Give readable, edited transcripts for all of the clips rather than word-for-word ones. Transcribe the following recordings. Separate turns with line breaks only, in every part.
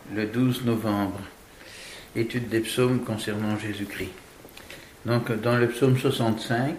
le 12 novembre. Étude des psaumes concernant Jésus-Christ. Donc dans le psaume 65,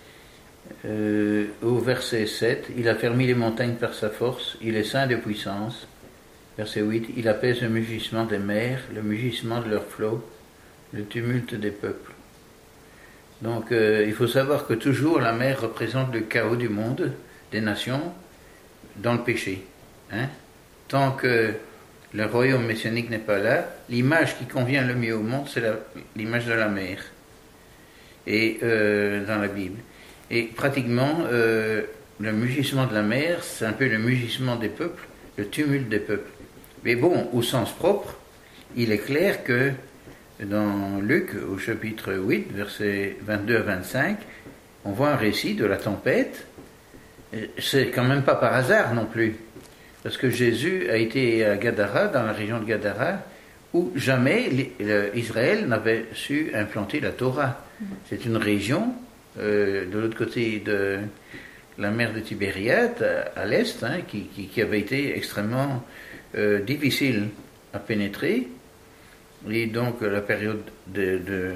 au verset 7, il a fermé les montagnes par sa force, il est saint de puissance. Verset 8, il apaise le mugissement des mers, le mugissement de leurs flots, le tumulte des peuples. Donc il faut savoir que toujours la mer représente le chaos du monde, des nations, dans le péché. Tant que le royaume messianique n'est pas là, l'image qui convient le mieux au monde, c'est l'image de la mer, et dans la Bible. Et pratiquement, le mugissement de la mer, c'est un peu le mugissement des peuples, le tumulte des peuples. Mais bon, au sens propre, il est clair que dans Luc, au chapitre 8, versets 22 à 25, on voit un récit de la tempête. C'est quand même pas par hasard non plus. Parce que Jésus a été à Gadara, dans la région de Gadara, où jamais Israël n'avait su implanter la Torah. C'est une région, de l'autre côté de la mer de Tibériade, à l'est, qui avait été extrêmement difficile à pénétrer. Et donc la période de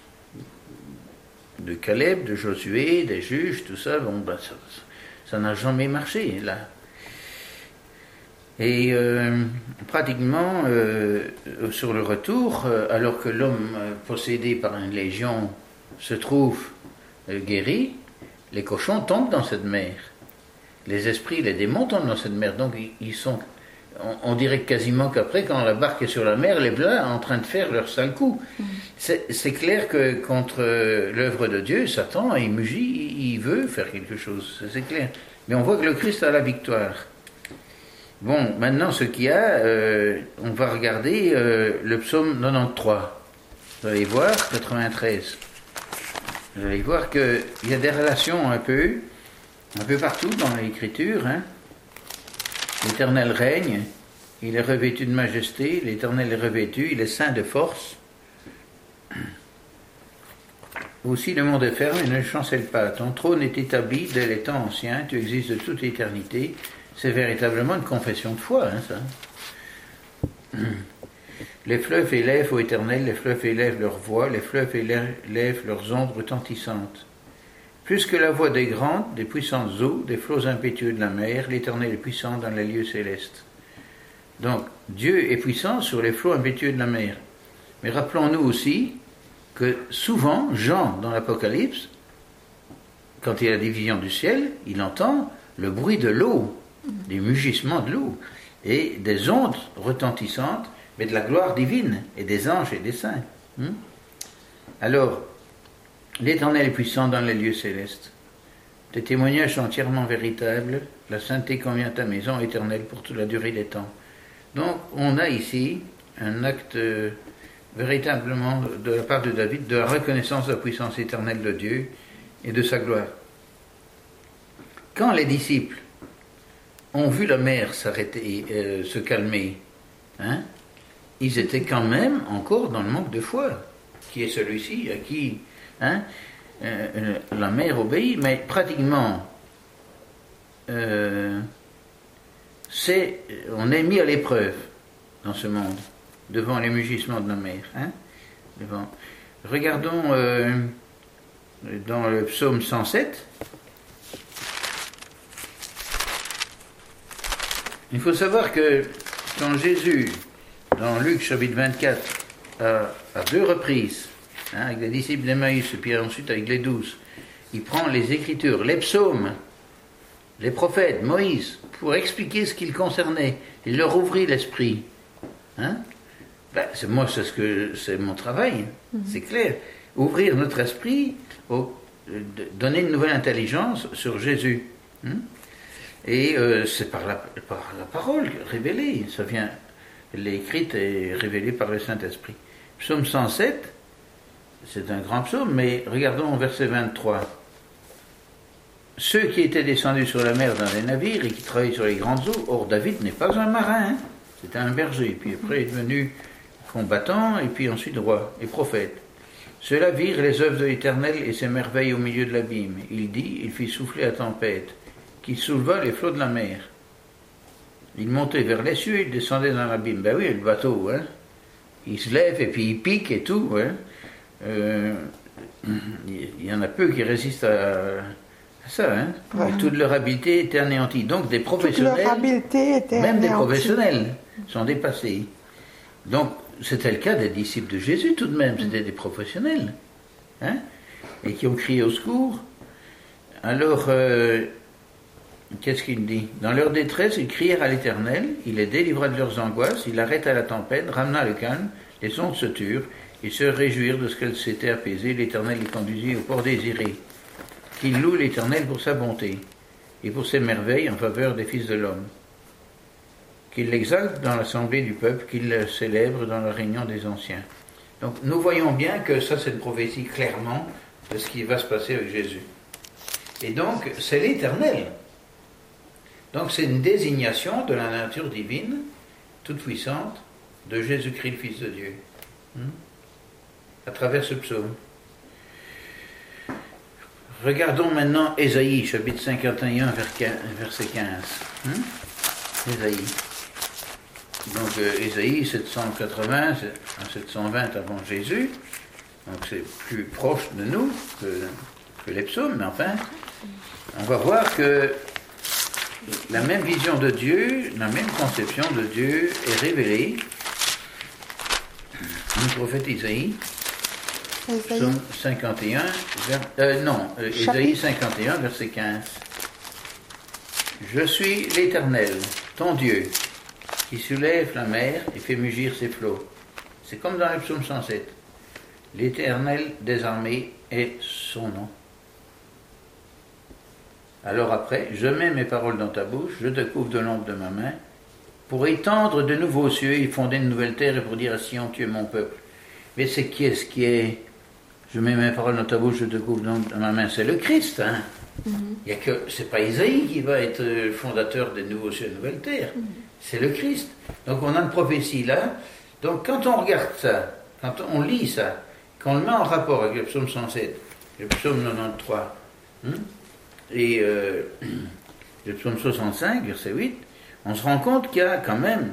Caleb, de Josué, des juges, tout ça, ça n'a jamais marché là. Et pratiquement, sur le retour, alors que l'homme possédé par une légion se trouve guéri, les cochons tombent dans cette mer. Les esprits, les démons tombent dans cette mer. Donc ils sont, on dirait quasiment qu'après, quand la barque est sur la mer, les blancs sont en train de faire leur sale coup. C'est clair que contre l'œuvre de Dieu, Satan, il mugit, il veut faire quelque chose, c'est clair. Mais on voit que le Christ a la victoire. Bon, maintenant, ce qu'il y a, on va regarder le psaume 93. Vous allez voir, 93. Vous allez voir qu'il y a des relations un peu partout dans l'Écriture. L'Éternel règne, il est revêtu de majesté, l'Éternel est revêtu, il est saint de force. Aussi le monde est ferme et ne chancelle pas. Ton trône est établi dès les temps anciens, tu existes de toute éternité. C'est véritablement une confession de foi, ça. Les fleuves élèvent au Éternel, les fleuves élèvent leur voix, les fleuves élèvent leurs ondes retentissantes. Plus que la voix des grandes, des puissantes eaux, des flots impétueux de la mer, l'Éternel est puissant dans les lieux célestes. Donc, Dieu est puissant sur les flots impétueux de la mer. Mais rappelons-nous aussi que souvent, Jean, dans l'Apocalypse, quand il a des visions du ciel, il entend le bruit de l'eau, des mugissements de l'eau, et des ondes retentissantes, mais de la gloire divine, et des anges et des saints. Alors, l'Éternel est puissant dans les lieux célestes. Tes témoignages sont entièrement véritables, la sainteté convient à ta maison éternelle pour toute la durée des temps. Donc, on a ici un acte véritablement de la part de David, de la reconnaissance de la puissance éternelle de Dieu et de sa gloire. Quand les disciples ont vu la mer s'arrêter, se calmer, ils étaient quand même encore dans le manque de foi, qui est celui-ci à qui la mer obéit, mais pratiquement on est mis à l'épreuve dans ce monde, devant les mugissements de la mer. Regardons dans le psaume 107. Il faut savoir que quand Jésus, dans Luc chapitre 24, à deux reprises, avec les disciples d'Emmaüs, et puis ensuite avec les 12, il prend les Écritures, les psaumes, les prophètes, Moïse, pour expliquer ce qui le concernait. Il leur ouvrit l'esprit. C'est mon travail, c'est clair. Ouvrir notre esprit, donner une nouvelle intelligence sur Jésus. Et c'est par la parole révélée, ça vient, elle est écrite et révélée par le Saint-Esprit. Psaume 107, c'est un grand psaume, mais regardons au verset 23. Ceux qui étaient descendus sur la mer dans des navires et qui travaillaient sur les grandes eaux, or David n'est pas un marin, c'était un berger, puis après il est devenu combattant, et puis ensuite roi et prophète. Ceux-là virent les œuvres de l'Éternel et ses merveilles au milieu de l'abîme. Il dit, il fit souffler la tempête, qui souleva les flots de la mer. Il montait vers les cieux, il descendait dans l'abîme. Ben oui, le bateau, hein. Il se lève et puis il pique et tout, hein. Il y en a peu qui résistent à ça, hein.
Ouais.
Et toute leur habileté était anéantie. Donc des
Toute
professionnels,
leur habileté était
même des
anéantie.
professionnels, sont dépassés. Donc c'était le cas des disciples de Jésus tout de même, c'était des professionnels, hein, et qui ont crié au secours. Alors, qu'est-ce qu'il dit? Dans leur détresse, ils crièrent à l'Éternel, il les délivra de leurs angoisses, il arrêta la tempête, ramena le calme, les ondes se turent, ils se réjouirent de ce qu'elles s'étaient apaisées, l'Éternel les conduisit au port désiré. Qu'ils louent l'Éternel pour sa bonté et pour ses merveilles en faveur des fils de l'homme. Qu'il l'exalte dans l'assemblée du peuple, qu'il le célèbre dans la réunion des anciens. Donc nous voyons bien que ça c'est une prophétie clairement de ce qui va se passer avec Jésus. Et donc c'est l'Éternel. Donc c'est une désignation de la nature divine, toute puissante, de Jésus-Christ le Fils de Dieu. À travers ce psaume. Regardons maintenant Ésaïe, chapitre 51, verset 15. Ésaïe. Donc Ésaïe 780, 720 avant Jésus. Donc c'est plus proche de nous que les psaumes, mais enfin, on va voir que la même vision de Dieu, la même conception de Dieu est révélée du prophète Ésaïe. Psaume 51, Ésaïe 51, verset 15. Je suis l'Éternel, ton Dieu, qui soulève la mer et fait mugir ses flots. C'est comme dans le psaume 107. L'Éternel des armées est son nom. Alors après, je mets mes paroles dans ta bouche, je te couvre de l'ombre de ma main, pour étendre de nouveaux cieux et fonder une nouvelle terre et pour dire à Sion, tu es mon peuple. Mais c'est qui est-ce qui est? Je mets mes paroles dans ta bouche, je te couvre de l'ombre de ma main. C'est le Christ, hein. Il y a que, c'est pas Isaïe qui va être le fondateur des nouveaux cieux et de nouvelles terres. C'est le Christ. Donc on a une prophétie là. Donc quand on regarde ça, quand on lit ça, quand on le met en rapport avec le psaume 107, le psaume 93, et le psaume 65, verset 8, on se rend compte qu'il y a quand même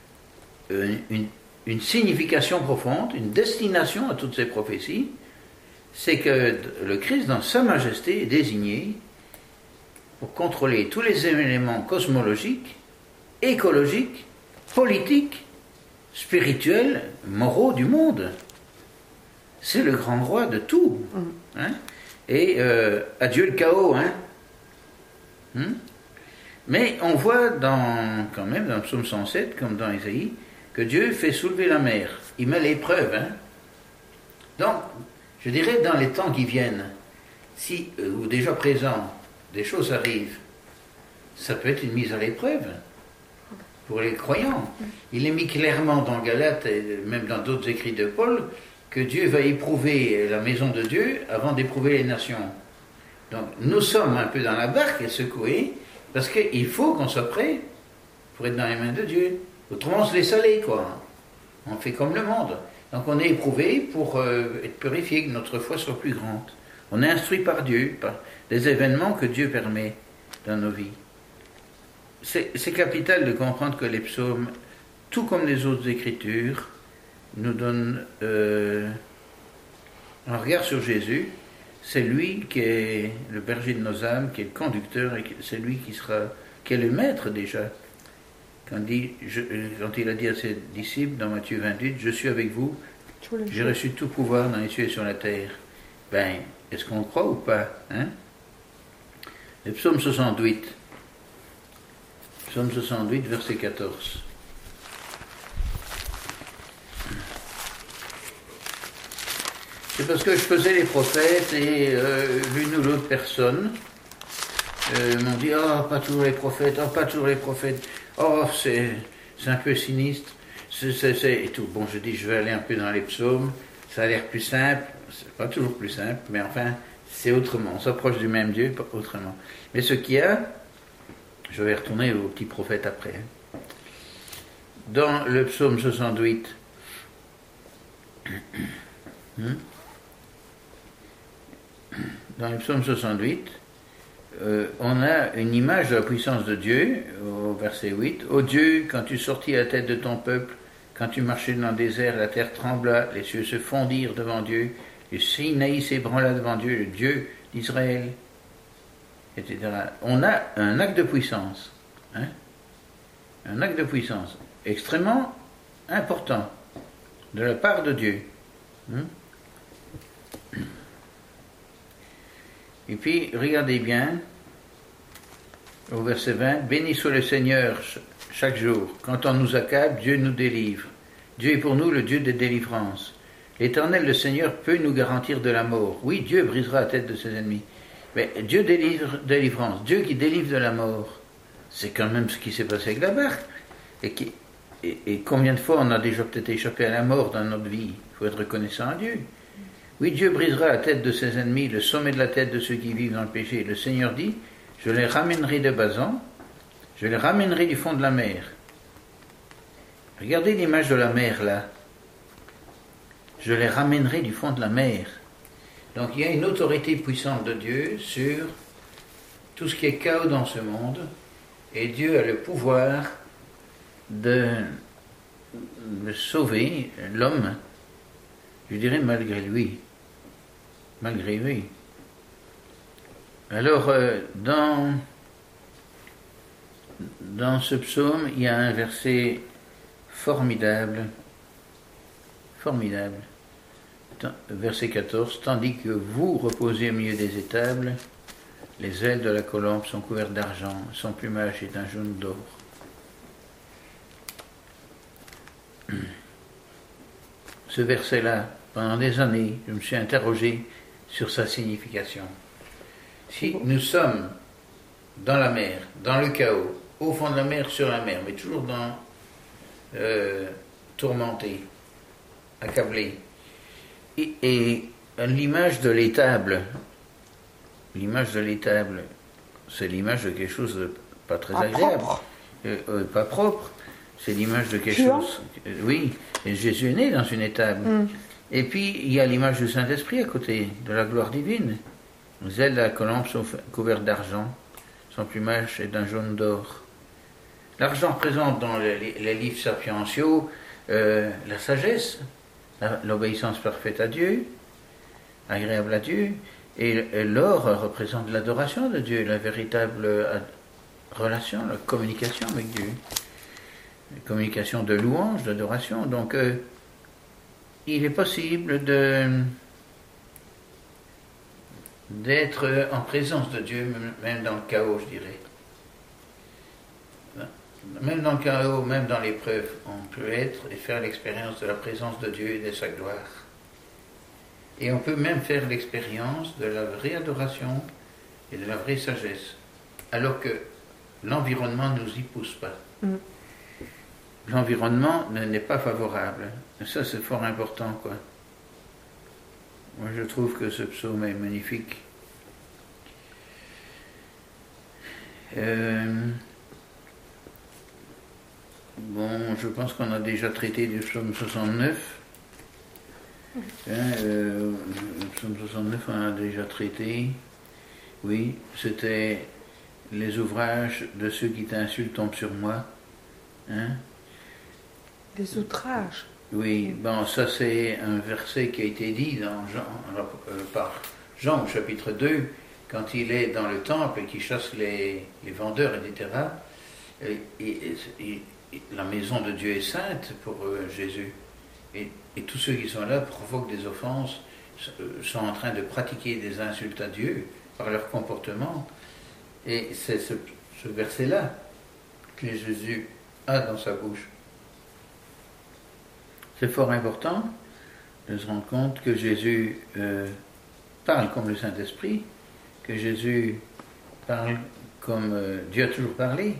une signification profonde, une destination à toutes ces prophéties. C'est que le Christ, dans sa majesté, est désigné pour contrôler tous les éléments cosmologiques, écologiques, politiques, spirituels, moraux du monde. C'est le grand roi de tout. Hein? Et adieu le chaos. Hein? Mais on voit quand même dans le psaume 107, comme dans Isaïe, que Dieu fait soulever la mer. Il met l'épreuve. Hein? Donc, je dirais dans les temps qui viennent, si, ou déjà présents, des choses arrivent, ça peut être une mise à l'épreuve pour les croyants. Il est mis clairement dans Galates et même dans d'autres écrits de Paul que Dieu va éprouver la maison de Dieu avant d'éprouver les nations. Donc nous sommes un peu dans la barque et secoués parce qu'il faut qu'on soit prêt pour être dans les mains de Dieu. Autrement on se laisse aller, quoi. On fait comme le monde. Donc on est éprouvé pour être purifié, que notre foi soit plus grande. On est instruit par Dieu, par des événements que Dieu permet dans nos vies. C'est capital de comprendre que les psaumes, tout comme les autres écritures, nous donnent un regard sur Jésus. C'est lui qui est le berger de nos âmes, qui est le conducteur, et c'est lui qui est le maître déjà. Quand il a dit à ses disciples dans Matthieu 28, « Je suis avec vous, j'ai reçu tout pouvoir dans les cieux et sur la terre. » Ben, est-ce qu'on le croit ou pas, hein? Le psaume 68. Psaume 68, verset 14. C'est parce que je faisais les prophètes et l'une ou l'autre personne m'ont dit « Oh, pas toujours les prophètes, oh, pas toujours les prophètes, oh, c'est un peu sinistre, et tout. » Bon, je dis, je vais aller un peu dans les psaumes, ça a l'air plus simple, c'est pas toujours plus simple, mais enfin, c'est autrement, on s'approche du même Dieu, autrement. Mais ce qu'il y a, je vais retourner au petit prophète après. Dans le psaume 68, dans le psaume 68, on a une image de la puissance de Dieu, au verset 8. Ô Dieu, quand tu sortis à la tête de ton peuple, quand tu marchais dans le désert, la terre trembla, les cieux se fondirent devant Dieu, le Sinaï s'ébranla devant Dieu, le Dieu d'Israël, etc. On a un acte de puissance, hein? Un acte de puissance extrêmement important de la part de Dieu. Hein? Et puis, regardez bien, au verset 20, béni soit le Seigneur chaque jour. Quand on nous accable, Dieu nous délivre. Dieu est pour nous le Dieu de délivrance. L'Éternel, le Seigneur, peut nous garantir de la mort. Oui, Dieu brisera la tête de ses ennemis. Mais Dieu délivre délivrance. Dieu qui délivre de la mort. C'est quand même ce qui s'est passé avec la barque. Et combien de fois on a déjà peut-être échappé à la mort dans notre vie? Il faut être reconnaissant à Dieu. Oui, Dieu brisera la tête de ses ennemis, le sommet de la tête de ceux qui vivent dans le péché. Le Seigneur dit, je les ramènerai de Bazan, je les ramènerai du fond de la mer. Regardez l'image de la mer là. Je les ramènerai du fond de la mer. Donc il y a une autorité puissante de Dieu sur tout ce qui est chaos dans ce monde. Et Dieu a le pouvoir de sauver l'homme, je dirais malgré lui. Malgré lui. Alors, dans ce psaume, il y a un verset formidable. Verset 14, tandis que vous reposez au milieu des étables, les ailes de la colombe sont couvertes d'argent, son plumage est un jaune d'or. Ce verset-là, pendant des années, je me suis interrogé sur sa signification. Si nous sommes dans la mer, dans le chaos, au fond de la mer, sur la mer, mais toujours tourmentés, accablés, et l'image de l'étable, c'est l'image de quelque chose de pas très agréable, pas propre, c'est l'image de quelque chose. Oui, et Jésus est né dans une étable. Et puis, il y a l'image du Saint-Esprit à côté, de la gloire divine. Les ailes de la colombe sont couvertes d'argent, son plumage est d'un jaune d'or. L'argent présente dans les livres sapientiaux la sagesse, l'obéissance parfaite à Dieu, agréable à Dieu, et l'or représente l'adoration de Dieu, la véritable relation, la communication avec Dieu. La communication de louange, d'adoration. Donc, il est possible d'être en présence de Dieu, même dans le chaos, je dirais. Même dans le chaos, même dans l'épreuve, on peut être et faire l'expérience de la présence de Dieu et de sa gloire. Et on peut même faire l'expérience de la vraie adoration et de la vraie sagesse, alors que l'environnement ne nous y pousse pas. L'environnement n'est pas favorable. Et ça, c'est fort important, quoi. Moi, je trouve que ce psaume est magnifique. Bon, je pense qu'on a déjà traité du psaume 69. Le psaume 69, on a déjà traité. Oui, c'était les ouvrages de ceux qui t'insultent tombent sur moi.
Des outrages.
Oui, bon, ça c'est un verset qui a été dit par Jean au chapitre 2, quand il est dans le temple et qu'il chasse les vendeurs, etc. Et la maison de Dieu est sainte pour Jésus. Et tous ceux qui sont là provoquent des offenses, sont en train de pratiquer des insultes à Dieu par leur comportement. Et c'est ce verset-là que Jésus a dans sa bouche. C'est fort important de se rendre compte que Jésus parle comme le Saint-Esprit, que Jésus parle comme Dieu a toujours parlé.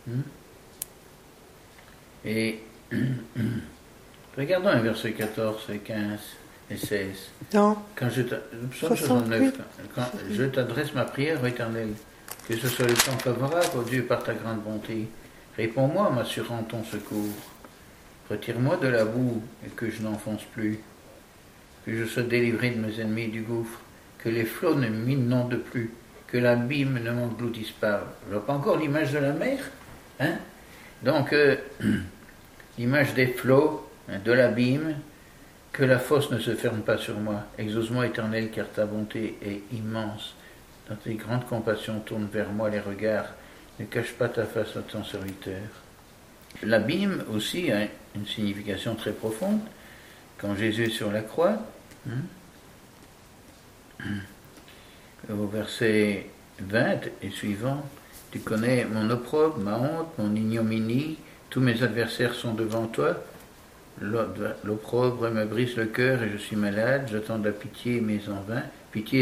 Et regardons un verset 14, 15 et 16.
Non.
Quand psaume 69, quand je t'adresse ma prière, ô Éternel, que ce soit le temps favorable, ô Dieu, par ta grande bonté. Réponds-moi en m'assurant ton secours. Retire-moi de la boue et que je n'enfonce plus. Que je sois délivré de mes ennemis du gouffre. Que les flots ne m'inondent plus. que l'abîme ne m'engloutisse pas. Je vois pas encore l'image de la mer, hein? Donc, l'image des flots, hein, de l'abîme, que la fosse ne se ferme pas sur moi. Exauce-moi, Éternel, car ta bonté est immense. Dans tes grandes compassions, tourne vers moi les regards. Ne cache pas ta face à ton serviteur. L'abîme aussi a une signification très profonde. Quand Jésus est sur la croix, au verset 20 et suivant, tu connais mon opprobre, ma honte, mon ignominie, tous mes adversaires sont devant toi. L'opprobre me brise le cœur et je suis malade, j'attends de la pitié mais en vain. Pitié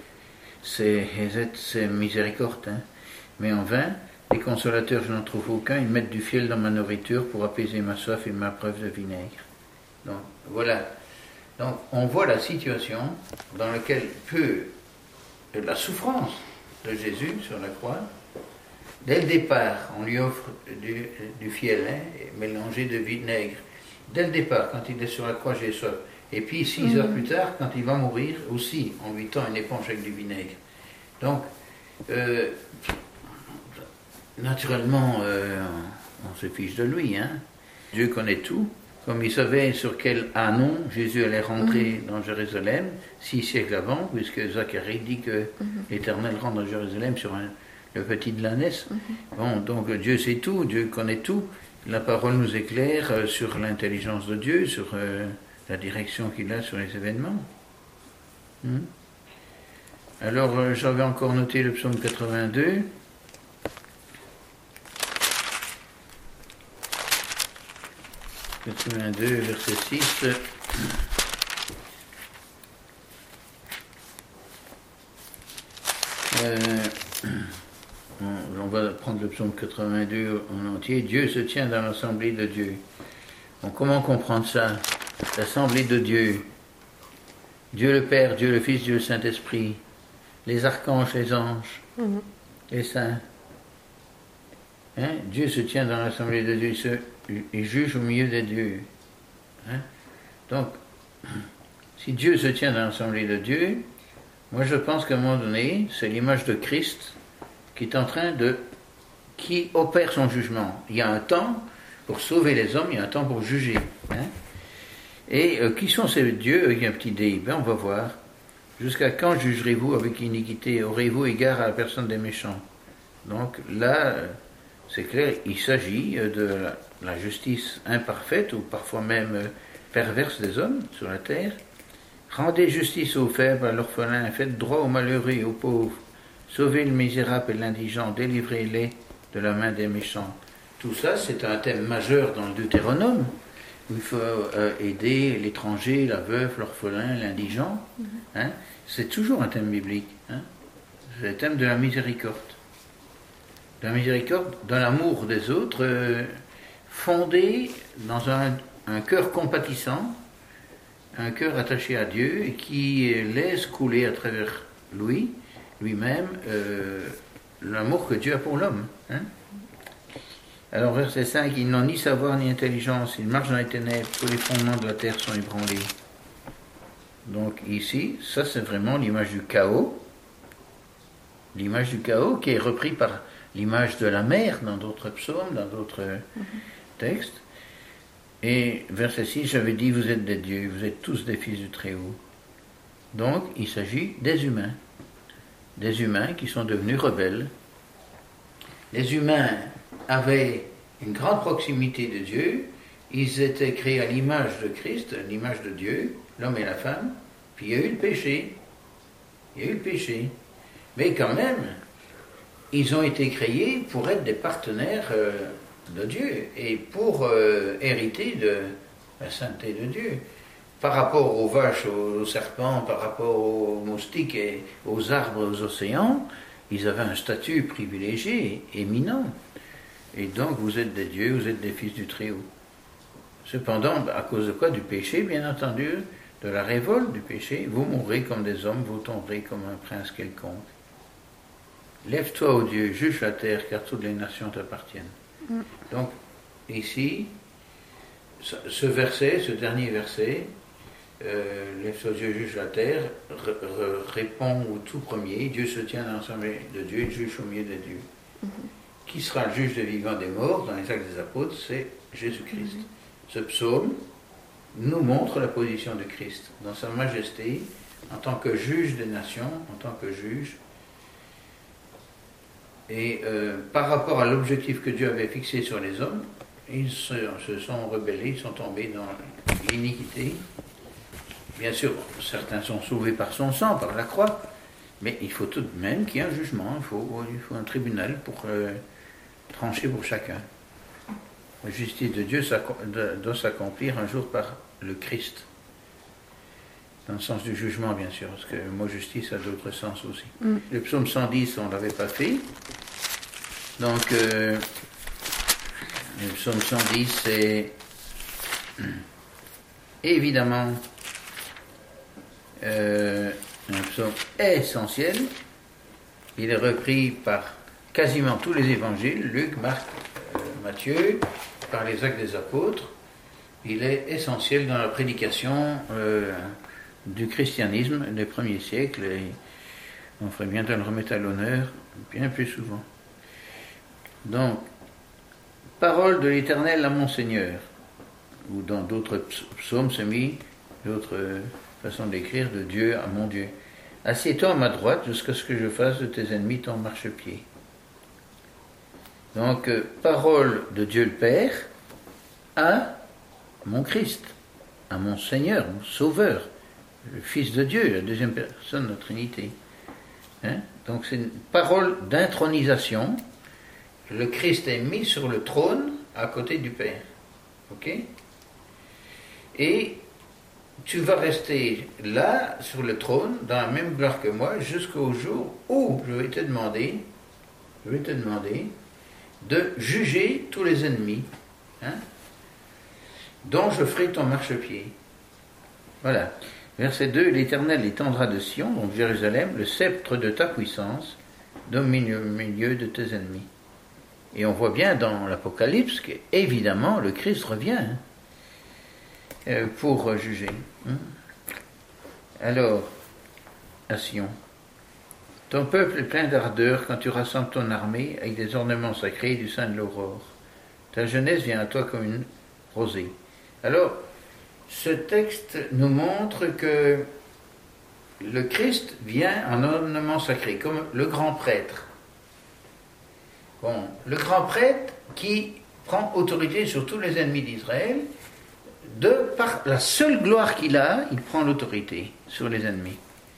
c'est miséricorde, hein. Mais en vain, les consolateurs je n'en trouve aucun, ils mettent du fiel dans ma nourriture pour apaiser ma soif et ma preuve de vinaigre. Donc voilà, donc on voit la situation dans laquelle peut la souffrance de Jésus sur la croix. Dès le départ, on lui offre du fiel, hein, mélangé de vinaigre. Dès le départ, quand il est sur la croix, j'ai soif. Et puis 6 heures plus tard, quand il va mourir, aussi, on lui tend une éponge avec du vinaigre. Donc, naturellement, on se fiche de lui, hein. Dieu connaît tout. Comme il savait sur quel anon Jésus allait rentrer dans Jérusalem 6 siècles avant, puisque Zacharie dit que l'Éternel rentre dans Jérusalem sur le petit de l'ânesse. Bon, donc Dieu sait tout, Dieu connaît tout. La parole nous éclaire sur l'intelligence de Dieu, sur la direction qu'il a sur les événements. Alors, j'avais encore noté le psaume 82. Verset 6. On va prendre le psaume 82 en entier. Dieu se tient dans l'assemblée de Dieu. Bon, comment comprendre ça? L'assemblée de Dieu. Dieu le Père, Dieu le Fils, Dieu le Saint-Esprit. Les archanges, les anges, les saints. Hein? Dieu se tient dans l'assemblée de Dieu. Il juge au milieu des dieux. Hein? Donc, si Dieu se tient dans l'assemblée de Dieu, moi je pense qu'à un moment donné, c'est l'image de Christ qui opère son jugement. Il y a un temps pour sauver les hommes, il y a un temps pour juger. Hein? Et qui sont ces dieux avec un petit dé? Ben, on va voir. Jusqu'à quand jugerez-vous avec iniquité? Aurez-vous égard à la personne des méchants? Donc là, c'est clair, il s'agit de la justice imparfaite ou parfois même perverse des hommes sur la terre. Rendez justice aux faibles, à l'orphelin, faites droit aux malheureux et aux pauvres. Sauvez le misérable et l'indigent, délivrez-les de la main des méchants. Tout ça, c'est un thème majeur dans le Deutéronome, où il faut aider l'étranger, la veuve, l'orphelin, l'indigent. Hein? C'est toujours un thème biblique. Hein? C'est le thème de la miséricorde. De la miséricorde, de l'amour des autres, fondé dans un cœur compatissant, un cœur attaché à Dieu et qui laisse couler à travers lui-même, l'amour que Dieu a pour l'homme. Hein? Alors, verset 5, ils n'ont ni savoir ni intelligence, ils marchent dans les ténèbres, tous les fondements de la terre sont ébranlés. Donc ici, ça c'est vraiment l'image du chaos. L'image du chaos qui est repris par l'image de la mer dans d'autres psaumes, dans d'autres textes. Et verset 6, j'avais dit, vous êtes des dieux, vous êtes tous des fils du Très-Haut. Donc, il s'agit des humains qui sont devenus rebelles. Les humains avaient une grande proximité de Dieu, ils étaient créés à l'image de Christ, à l'image de Dieu, l'homme et la femme, puis il y a eu le péché. Mais quand même, ils ont été créés pour être des partenaires de Dieu et pour hériter de la sainteté de Dieu. Par rapport aux vaches, aux serpents, par rapport aux moustiques et aux arbres, aux océans, ils avaient un statut privilégié, éminent. Et donc vous êtes des dieux, vous êtes des fils du Très-Haut. Cependant, à cause de quoi? Du péché, bien entendu, de la révolte du péché, vous mourrez comme des hommes, vous tomberez comme un prince quelconque. Lève-toi, ô Dieu, juge la terre, car toutes les nations t'appartiennent. Donc, ici, ce verset, ce dernier verset, lève ses yeux, juge la terre, répond au tout premier, Dieu se tient dans l'assemblée de Dieu, il juge au milieu de Dieu. Qui sera le juge des vivants et des morts dans les Actes des Apôtres? C'est Jésus-Christ. Ce psaume nous montre la position de Christ dans sa majesté, en tant que juge des nations, en tant que juge. Et par rapport à l'objectif que Dieu avait fixé sur les hommes, ils se sont rebellés, ils sont tombés dans l'iniquité. Bien sûr, certains sont sauvés par son sang, par la croix, mais il faut tout de même qu'il y ait un jugement, il faut un tribunal pour trancher pour chacun. La justice de Dieu doit s'accomplir un jour par le Christ. Dans le sens du jugement, bien sûr, parce que le mot justice a d'autres sens aussi. Le psaume 110, on ne l'avait pas fait. Donc, le psaume 110, c'est évidemment un psaume essentiel. Il est repris par quasiment tous les évangiles, Luc, Marc, Matthieu, par les Actes des Apôtres. Il est essentiel dans la prédication du christianisme des premiers siècles, et on ferait bien de le remettre à l'honneur bien plus souvent. Donc, parole de l'Éternel à mon Seigneur, ou dans d'autres psaumes c'est mis, d'autres façons d'écrire, de Dieu à mon Dieu. Assieds-toi à ma droite jusqu'à ce que je fasse de tes ennemis ton marchepied. Donc, parole de Dieu le Père à mon Christ, à mon Seigneur, mon Sauveur, le Fils de Dieu, la deuxième personne de la Trinité. Donc c'est une parole d'intronisation. Le Christ est mis sur le trône à côté du Père. Ok? Et tu vas rester là, sur le trône, dans la même gloire que moi, jusqu'au jour où je vais te demander de juger tous les ennemis, dont je ferai ton marchepied. Voilà. Verset 2, l'Éternel étendra de Sion, donc Jérusalem, le sceptre de ta puissance, domine au milieu de tes ennemis. Et on voit bien dans l'Apocalypse qu'évidemment le Christ revient pour juger. Alors, à Sion, ton peuple est plein d'ardeur quand tu rassembles ton armée avec des ornements sacrés du sein de l'aurore. Ta jeunesse vient à toi comme une rosée. Alors, ce texte nous montre que le Christ vient en ornement sacré, comme le grand prêtre. Bon, le grand prêtre qui prend autorité sur tous les ennemis d'Israël, par la seule gloire qu'il a, il prend l'autorité sur les ennemis.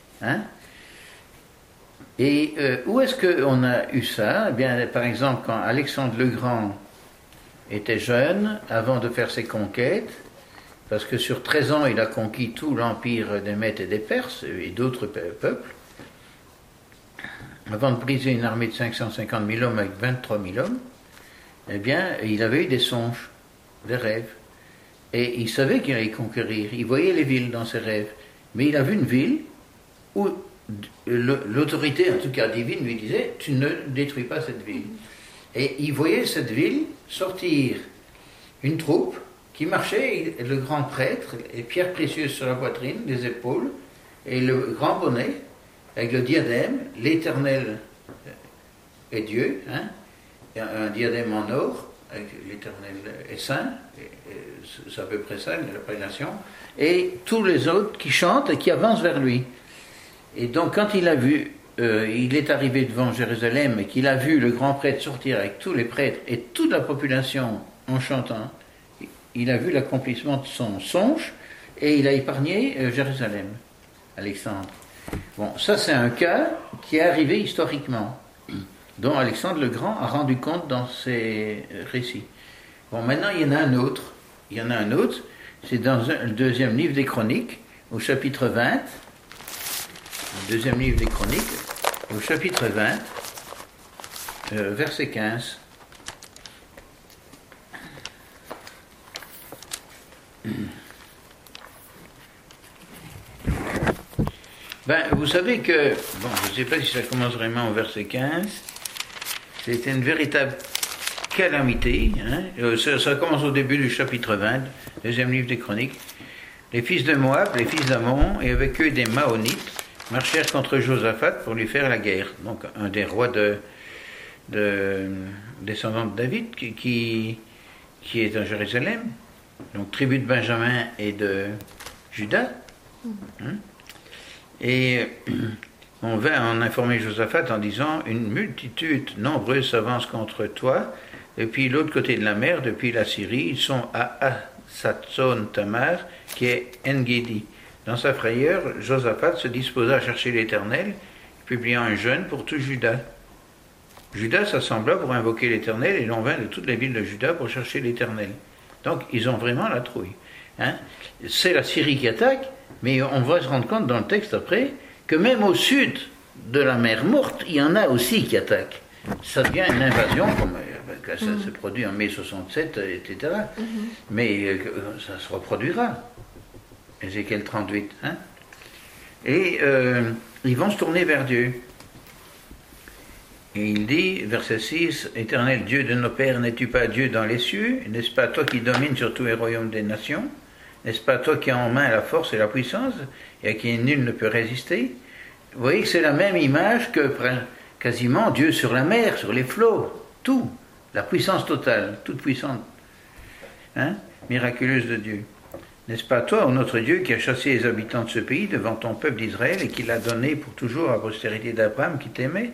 Et où est-ce qu'on a eu ça? Eh bien, par exemple, quand Alexandre le Grand était jeune, avant de faire ses conquêtes, parce que sur 13 ans, il a conquis tout l'empire des Mèdes et des Perses et d'autres peuples, avant de briser une armée de 550 000 hommes avec 23 000 hommes, eh bien, il avait eu des songes, des rêves. Et il savait qu'il allait conquérir. Il voyait les villes dans ses rêves. Mais il a vu une ville où l'autorité, en tout cas divine, lui disait « Tu ne détruis pas cette ville ». Et il voyait cette ville sortir une troupe qui marchait, le grand prêtre, les pierres précieuses sur la poitrine, les épaules, et le grand bonnet, avec le diadème, l'Éternel est Dieu, un diadème en or, avec l'Éternel est saint, c'est à peu près ça, l'appellation, et tous les autres qui chantent et qui avancent vers lui. Et donc quand il a vu, il est arrivé devant Jérusalem et qu'il a vu le grand prêtre sortir avec tous les prêtres et toute la population en chantant, il a vu l'accomplissement de son songe et il a épargné Jérusalem, Alexandre. Bon, ça c'est un cas qui est arrivé historiquement, dont Alexandre le Grand a rendu compte dans ses récits. Bon, maintenant il y en a un autre. C'est dans le deuxième livre des Chroniques, au chapitre 20. Le deuxième livre des Chroniques, au chapitre 20, verset 15. Vous savez que, je ne sais pas si ça commence vraiment au verset 15, c'était une véritable calamité. Ça commence au début du chapitre 20, deuxième livre des Chroniques, les fils de Moab, les fils d'Ammon, et avec eux des Maonites, marchèrent contre Josaphat pour lui faire la guerre. Donc un des rois descendants de David qui est à Jérusalem, donc tribu de Benjamin et de Juda. Et on va en informer Josaphat en disant: une multitude nombreuse s'avance contre toi depuis l'autre côté de la mer, depuis la Syrie. Ils sont à Satzon Tamar, qui est En-Gedi. Dans sa frayeur, Josaphat se disposa à chercher l'Éternel, publiant un jeûne pour tout Juda. Juda s'assembla pour invoquer l'Éternel, et l'on vint de toutes les villes de Juda pour chercher l'Éternel. Donc ils ont vraiment la trouille. C'est la Syrie qui attaque, mais on va se rendre compte dans le texte après que même au sud de la mer Morte, il y en a aussi qui attaquent. Ça devient une invasion, comme ça se produit en mai 67, etc. Mais ça se reproduira. Ézéchiel 38. Et ils vont se tourner vers Dieu. Et il dit, verset 6, « Éternel Dieu de nos pères, n'es-tu pas Dieu dans les cieux? N'est-ce pas toi qui domines sur tous les royaumes des nations? N'est-ce pas toi qui as en main la force et la puissance, et à qui nul ne peut résister ?» Vous voyez que c'est la même image que quasiment Dieu sur la mer, sur les flots, tout, la puissance totale, toute puissante, miraculeuse de Dieu. N'est-ce pas toi, ô notre Dieu, qui as chassé les habitants de ce pays devant ton peuple d'Israël et qui l'a donné pour toujours à la postérité d'Abraham qui t'aimait?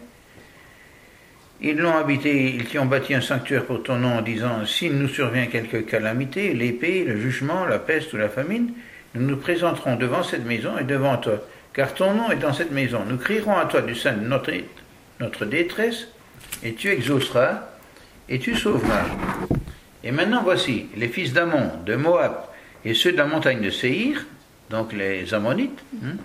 Ils l'ont habité, ils t'y ont bâti un sanctuaire pour ton nom en disant: s'il nous survient quelque calamité, l'épée, le jugement, la peste ou la famine, nous nous présenterons devant cette maison et devant toi, car ton nom est dans cette maison. Nous crierons à toi du sein de notre détresse, et tu exauceras, et tu sauveras. Et maintenant voici, les fils d'Ammon, de Moab, et ceux de la montagne de Séhir, donc les Ammonites,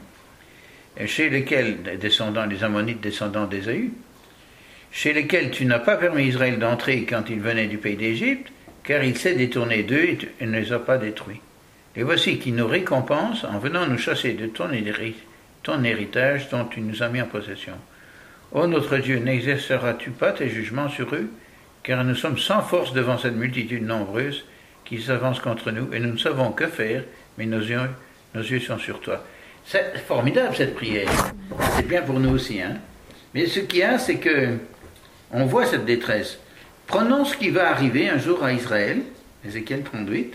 chez lesquels, les Ammonites descendants d'Ésaü, chez lesquels tu n'as pas permis Israël d'entrer quand il venait du pays d'Égypte, car il s'est détourné d'eux et ne les a pas détruits. Et voici qui nous récompense en venant nous chasser de ton héritage dont tu nous as mis en possession. Ô notre Dieu, n'exerceras-tu pas tes jugements sur eux? Car nous sommes sans force devant cette multitude nombreuse qui s'avance contre nous, et nous ne savons que faire, mais nos yeux sont sur toi. C'est formidable cette prière. C'est bien pour nous aussi, Mais ce qu'il y a, c'est que on voit cette détresse. Prenons ce qui va arriver un jour à Israël, Ézéchiel 38,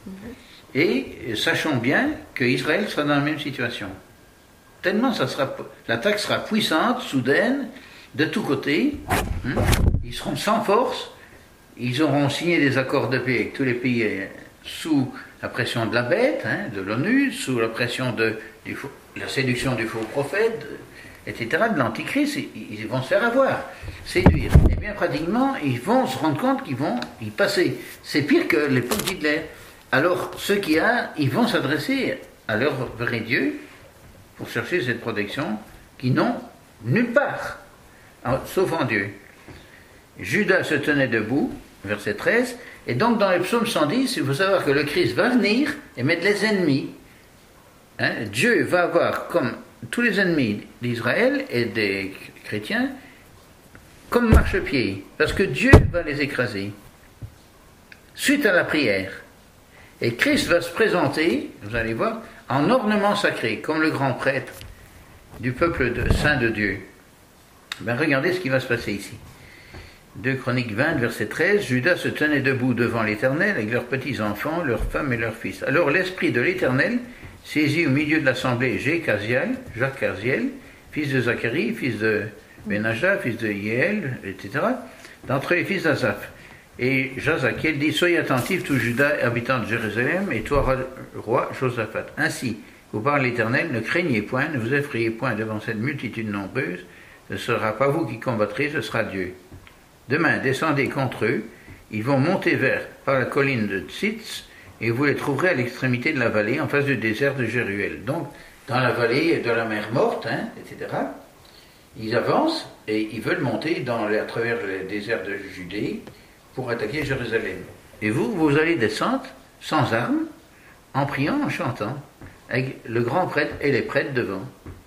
et sachons bien que Israël sera dans la même situation. Tellement l'attaque sera puissante, soudaine, de tous côtés. Ils seront sans force. Ils auront signé des accords de paix avec tous les pays sous la pression de la bête, de l'ONU, sous la pression de la séduction du faux prophète, etc., de l'antichrist. Ils vont se faire avoir, séduire. Et bien pratiquement, ils vont se rendre compte qu'ils vont y passer. C'est pire que l'époque d'Hitler. Alors, ils vont s'adresser à leur vrai Dieu pour chercher cette protection qu'ils n'ont nulle part, sauf en Dieu. Judas se tenait debout, verset 13, et donc dans le psaume 110, il faut savoir que le Christ va venir et mettre les ennemis. Dieu va avoir comme tous les ennemis d'Israël et des chrétiens comme marchepied, parce que Dieu va les écraser suite à la prière. Et Christ va se présenter, vous allez voir, en ornement sacré, comme le grand prêtre du peuple saint de Dieu. Regardez ce qui va se passer ici. 2 Chroniques 20, verset 13, Judas se tenait debout devant l'Éternel avec leurs petits-enfants, leurs femmes et leurs fils. Alors l'Esprit de l'Éternel saisit au milieu de l'assemblée Jacques Carziel, fils de Zacharie, fils de Benaja, fils de Yéel, etc., d'entre les fils d'Azaph. Et Jazakiel dit: soyez attentifs, tout Juda, habitant de Jérusalem, et toi, roi Josaphat. Ainsi, vous parle l'Éternel, ne craignez point, ne vous effrayez point devant cette multitude nombreuse, ce ne sera pas vous qui combattrez, ce sera Dieu. Demain, descendez contre eux, ils vont monter par la colline de Tzitz, et vous les trouverez à l'extrémité de la vallée, en face du désert de Jéruel. Donc, dans la vallée de la mer Morte, etc., ils avancent, et ils veulent monter à travers le désert de Judée, pour attaquer Jérusalem. Et vous allez descendre, sans armes, en priant, en chantant, avec le grand prêtre et les prêtres devant,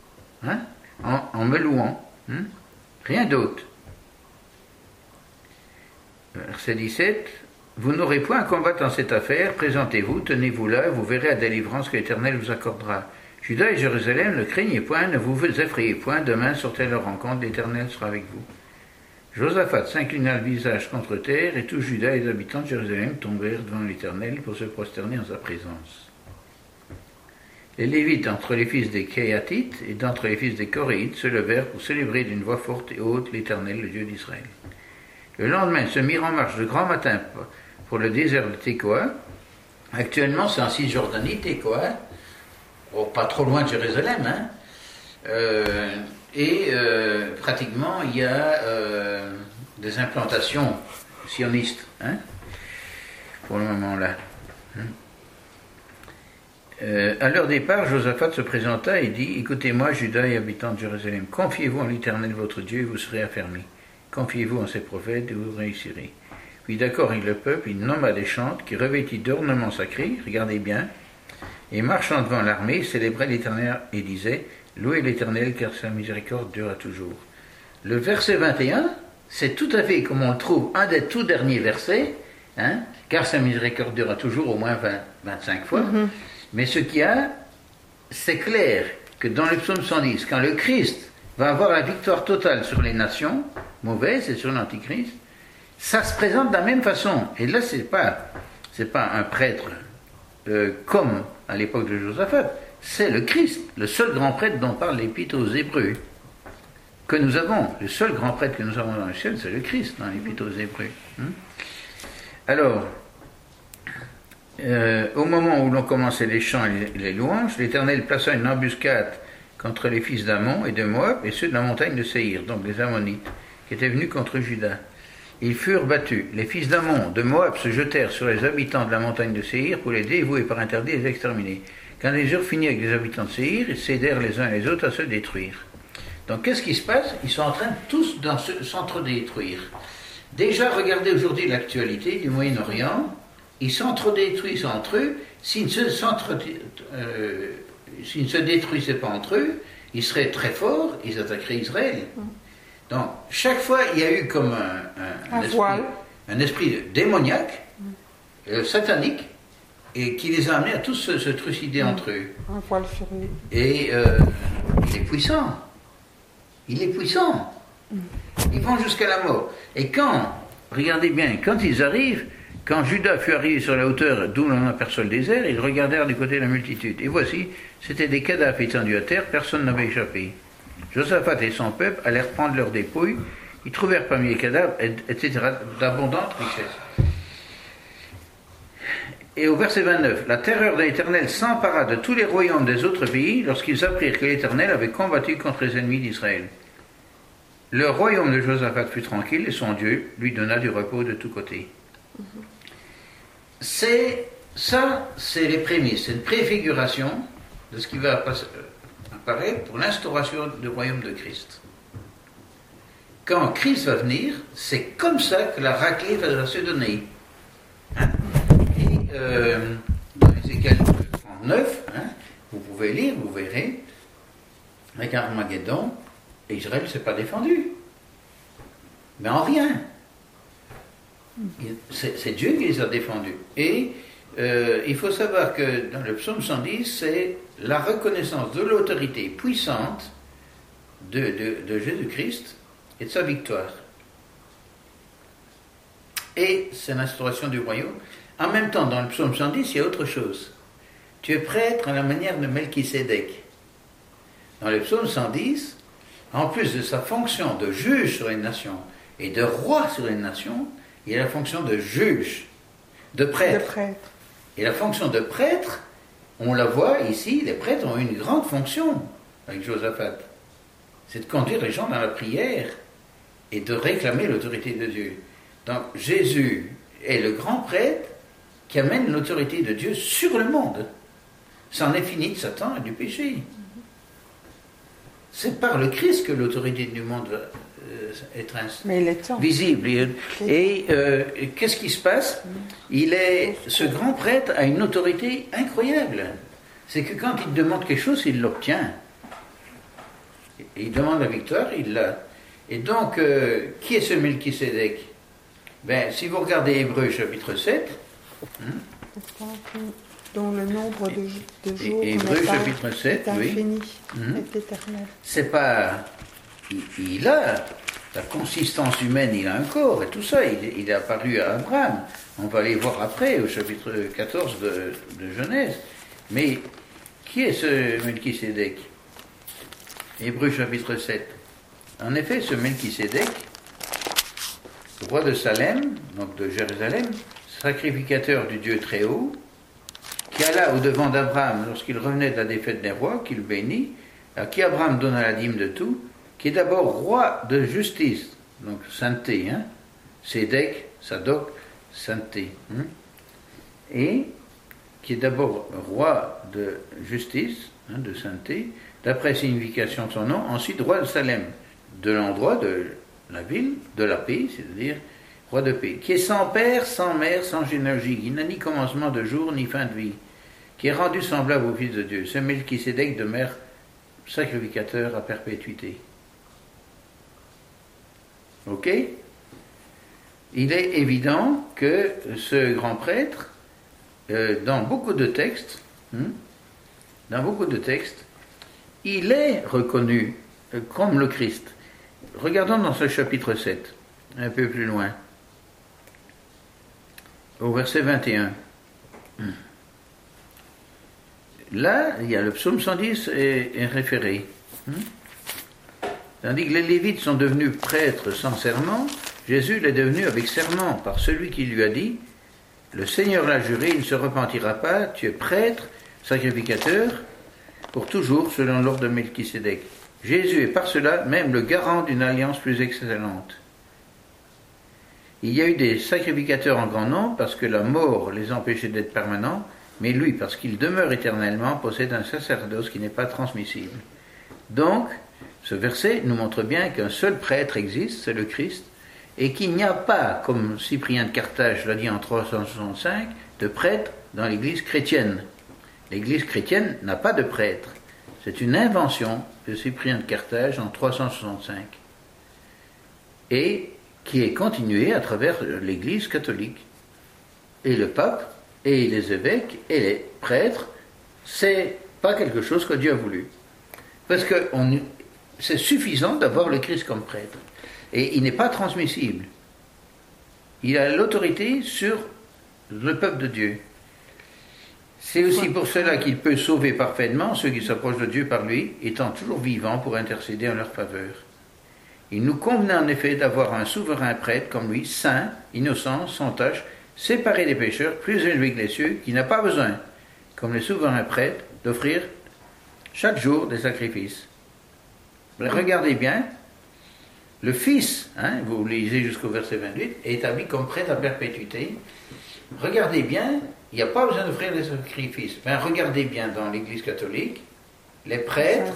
en me louant, rien d'autre. Verset 17, vous n'aurez point à combattre dans cette affaire, présentez-vous, tenez-vous là, vous verrez la délivrance que l'Éternel vous accordera. Juda et Jérusalem, ne craignez point, ne vous effrayez point, demain sortez à leur rencontre, l'Éternel sera avec vous. Josaphat s'inclina le visage contre terre, et tout Juda et les habitants de Jérusalem tombèrent devant l'Éternel pour se prosterner en sa présence. Les Lévites, entre les fils des Kéatites et d'entre les fils des Coréites, se levèrent pour célébrer d'une voix forte et haute l'Éternel, le Dieu d'Israël. Le lendemain, se mirent en marche de grand matin pour le désert de Tékoa. Actuellement, c'est en Cisjordanie, Tékoa, pas trop loin de Jérusalem, hein. Pratiquement, il y a des implantations sionistes, hein, pour le moment là. À leur départ, Josaphat se présenta et dit, « Écoutez-moi, Juda et habitants de Jérusalem, confiez-vous en l'Éternel votre Dieu et vous serez affermis. Confiez-vous en ses prophètes et vous réussirez. » Puis d'accord avec le peuple, il nomma des chantres qui revêtis d'ornements sacrés, regardez bien, et marchant devant l'armée, célébraient l'Éternel et disaient, « Louez l'Éternel car sa miséricorde dure à toujours. » Le verset 21, c'est tout à fait comme on le trouve, un des tout derniers versets, hein, car sa miséricorde dure à toujours, au moins 25 fois. Mais ce qu'il y a, c'est clair que dans le psaume 110, quand le Christ va avoir la victoire totale sur les nations mauvaises et sur l'Antichrist, ça se présente de la même façon. Et là, c'est pas un prêtre comme à l'époque de Josaphat, c'est le Christ, le seul grand prêtre dont parle l'Épître aux Hébreux que nous avons. Le seul grand prêtre que nous avons dans le ciel, c'est le Christ dans l'Épître aux Hébreux. Alors, au moment où l'on commençait les chants et les louanges, l'Éternel plaça une embuscade contre les fils d'Ammon et de Moab et ceux de la montagne de Séhir, donc les Ammonites, qui étaient venus contre Juda. Ils furent battus. Les fils d'Ammon, de Moab se jetèrent sur les habitants de la montagne de Séhir pour les dévouer par interdit et les exterminer. Quand ils eurent fini avec les habitants de Séhir, ils cédèrent les uns et les autres à se détruire. Donc qu'est-ce qui se passe? Ils sont en train de tous s'entre-détruire. Déjà, regardez aujourd'hui l'actualité du Moyen-Orient. Ils s'entre-détruisent entre eux. S'ils ne se détruisaient pas entre eux, ils seraient très forts, ils attaqueraient Israël. Donc, chaque fois, il y a eu comme un esprit démoniaque, satanique, et qui les a amenés à tous se trucider entre eux.
Un voile fermé.
Et il est puissant. Il est puissant. Ils vont jusqu'à la mort. Et regardez bien, quand ils arrivent, quand Judas fut arrivé sur la hauteur d'où l'on aperçoit le désert, ils regardèrent du côté de la multitude. Et voici, c'étaient des cadavres étendus à terre, personne n'avait échappé. Josaphat et son peuple allèrent prendre leurs dépouilles, ils trouvèrent parmi les cadavres, etc., d'abondantes richesses. Et au verset 29, la terreur de l'Éternel s'empara de tous les royaumes des autres pays lorsqu'ils apprirent que l'Éternel avait combattu contre les ennemis d'Israël. Le royaume de Josaphat fut tranquille et son Dieu lui donna du repos de tous côtés. C'est les prémices, c'est une préfiguration de ce qui va apparaître pour l'instauration du royaume de Christ. Quand Christ va venir, c'est comme ça que la raclée va se donner. Hein? Et dans Ézéchiel 39, hein, vous pouvez lire, vous verrez, avec Armageddon, Israël ne s'est pas défendu. Mais en rien. C'est Dieu qui les a défendus. Et il faut savoir que dans le psaume 110, c'est la reconnaissance de l'autorité puissante de Jésus-Christ et de sa victoire. Et c'est l'instauration du royaume. En même temps, dans le psaume 110, il y a autre chose. Tu es prêtre à la manière de Melchisédek. Dans le psaume 110, en plus de sa fonction de juge sur les nations et de roi sur les nations, il y a la fonction de juge, de prêtre. Et la fonction de prêtre, on la voit ici, les prêtres ont une grande fonction avec Josaphat. C'est de conduire les gens dans la prière et de réclamer l'autorité de Dieu. Donc Jésus est le grand prêtre qui amène l'autorité de Dieu sur le monde. C'en est fini de Satan et du péché. C'est par le Christ que l'autorité du monde va être visible. Et qu'est-ce qui se passe? Ce grand prêtre a une autorité incroyable. C'est que quand il demande quelque chose, il l'obtient. Il demande la victoire, il l'a. Et donc, qui est ce Melchisédek? Ben, si vous regardez Hébreux chapitre 7,
dont le nombre de jours
Hébreux chapitre 7,
est infini,
oui.
est éternel.
C'est pas... Il a la consistance humaine, il a un corps et tout ça, il est apparu à Abraham. On va aller voir après au chapitre 14 de Genèse. Mais qui est ce Melchisédek? Hébreux chapitre 7. En effet, ce Melchisédek, roi de Salem, donc de Jérusalem, sacrificateur du Dieu très haut, qui alla au devant d'Abraham lorsqu'il revenait de la défaite des rois, qu'il bénit, à qui Abraham donna la dîme de tout, qui est d'abord roi de justice, donc sainteté, Sédek, Sadoc, sainteté, et qui est d'abord roi de justice, de sainteté, d'après la signification de son nom, ensuite roi de Salem, de l'endroit de la ville, de la paix, c'est-à-dire roi de paix, qui est sans père, sans mère, sans généalogie, qui n'a ni commencement de jour, ni fin de vie, qui est rendu semblable au Fils de Dieu. Ce Melchisédek demeure sacrificateur à perpétuité. Ok? Il est évident que ce grand prêtre, dans beaucoup de textes, il est reconnu comme le Christ. Regardons dans ce chapitre 7, un peu plus loin, au verset 21. Là, il y a le psaume 110 est référé. Tandis que les Lévites sont devenus prêtres sans serment, Jésus l'est devenu avec serment par celui qui lui a dit « Le Seigneur l'a juré, il ne se repentira pas, tu es prêtre, sacrificateur, pour toujours selon l'ordre de Melchisédek. » Jésus est par cela même le garant d'une alliance plus excellente. Il y a eu des sacrificateurs en grand nombre parce que la mort les empêchait d'être permanents, mais lui, parce qu'il demeure éternellement, possède un sacerdoce qui n'est pas transmissible. Donc, ce verset nous montre bien qu'un seul prêtre existe, c'est le Christ, et qu'il n'y a pas, comme Cyprien de Carthage l'a dit en 365, de prêtre dans l'Église chrétienne. L'Église chrétienne n'a pas de prêtre. C'est une invention de Cyprien de Carthage en 365 et qui est continuée à travers l'Église catholique. Et le pape, et les évêques, et les prêtres, c'est pas quelque chose que Dieu a voulu. Parce que c'est suffisant d'avoir le Christ comme prêtre. Et il n'est pas transmissible. Il a l'autorité sur le peuple de Dieu. C'est aussi pour cela qu'il peut sauver parfaitement ceux qui s'approchent de Dieu par lui, étant toujours vivant pour intercéder en leur faveur. Il nous convenait en effet d'avoir un souverain prêtre comme lui, saint, innocent, sans tache, séparé des pécheurs, plus élevé que les cieux, qui n'a pas besoin, comme les souverains prêtres, d'offrir chaque jour des sacrifices. Mais regardez bien, le Fils, vous lisez jusqu'au verset 28, est établi comme prêtre à perpétuité. Regardez bien, il n'y a pas besoin d'offrir des sacrifices. Regardez bien dans l'Église catholique, les prêtres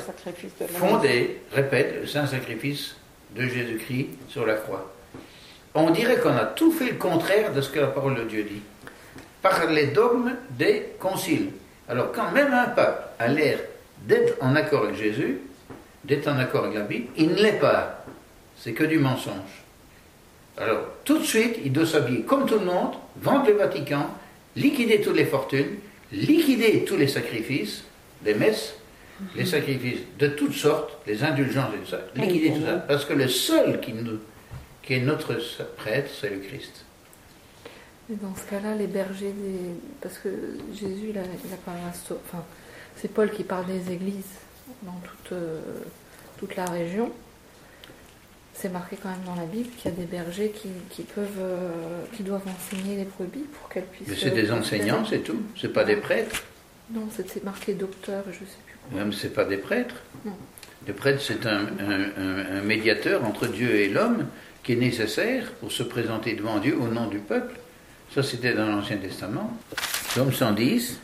répètent le saint sacrifice de Jésus-Christ sur la croix. On dirait qu'on a tout fait le contraire de ce que la parole de Dieu dit, par les dogmes des conciles. Alors quand même un pape a l'air d'être en accord avec Jésus, d'être en accord avec la Bible, il ne l'est pas. C'est que du mensonge. Alors tout de suite, il doit s'habiller comme tout le monde, vendre le Vatican, liquider toutes les fortunes, liquider tous les sacrifices, les messes, les sacrifices de toutes sortes, les indulgences et tout ça, liquider tout ça, parce que le seul qui est notre prêtre, c'est le Christ.
Et dans ce cas-là, les bergers parce que Jésus, il a quand même enfin, c'est Paul qui parle des églises dans toute la région. C'est marqué quand même dans la Bible qu'il y a des bergers qui doivent enseigner les brebis pour qu'elles puissent...
Mais c'est des enseignants, c'est tout. C'est pas des prêtres.
Non, c'est marqué docteur, je sais plus.
Même c'est pas des prêtres.
Non.
Le prêtre, c'est un médiateur entre Dieu et l'homme qui est nécessaire pour se présenter devant Dieu au nom du peuple. Ça, c'était dans l'Ancien Testament. Psaume 110,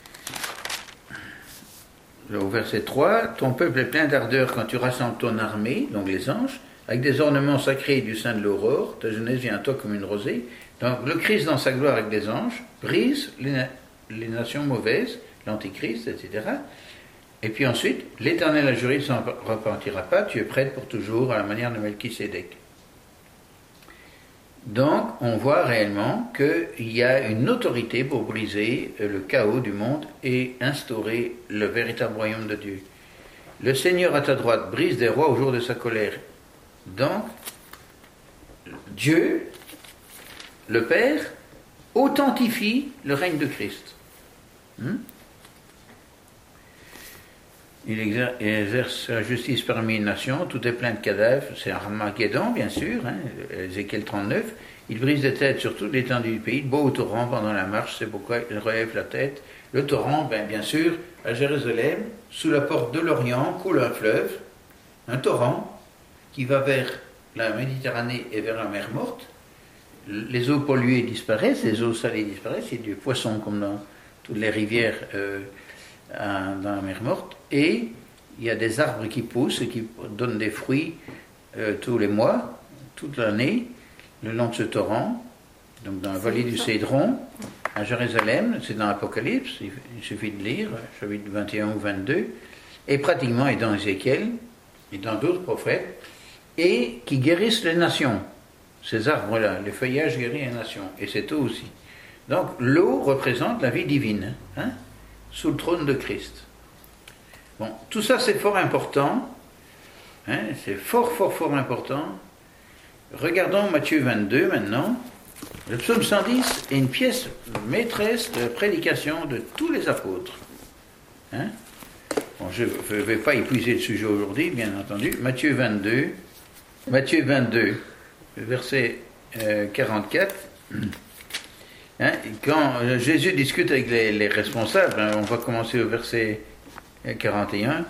au verset 3, « Ton peuple est plein d'ardeur quand tu rassembles ton armée, donc les anges, avec des ornements sacrés du sein de l'aurore, ta jeunesse vient à toi comme une rosée. » Donc le Christ dans sa gloire avec des anges brise les nations mauvaises, l'antichrist, etc. Et puis ensuite, l'Éternel a juré, il ne s'en repentira pas, tu es prêtre pour toujours à la manière de Melchisédek. Donc, on voit réellement qu'il y a une autorité pour briser le chaos du monde et instaurer le véritable royaume de Dieu. Le Seigneur à ta droite brise des rois au jour de sa colère. Donc, Dieu, le Père, authentifie le règne de Christ. Il exerce la justice parmi les nations, tout est plein de cadavres, c'est Armageddon bien sûr, Ézéchiel 39, il brise des têtes sur toute l'étendue du pays, beau au torrent pendant la marche, c'est pourquoi il relève la tête. Le torrent, bien sûr, à Jérusalem, sous la porte de l'Orient, coule un fleuve, un torrent, qui va vers la Méditerranée et vers la mer Morte. Les eaux polluées disparaissent, les eaux salées disparaissent, il y a du poisson comme dans toutes les rivières dans la mer Morte, et il y a des arbres qui poussent et qui donnent des fruits tous les mois, toute l'année, le long de ce torrent, donc dans la vallée du Cédron, à Jérusalem, c'est dans l'Apocalypse, il suffit de lire, chapitre 21 ou 22, et pratiquement et dans Ézéchiel, et dans d'autres prophètes, et qui guérissent les nations. Ces arbres-là, les feuillages guérissent les nations, et cette eau aussi. Donc l'eau représente la vie divine, sous le trône de Christ. Bon, tout ça c'est fort important, c'est fort important. Regardons Matthieu 22 maintenant. Le psaume 110 est une pièce maîtresse de la prédication de tous les apôtres. Bon, je ne vais pas épuiser le sujet aujourd'hui, bien entendu. Matthieu 22, verset 44. Quand Jésus discute avec les responsables, on va commencer au verset 41.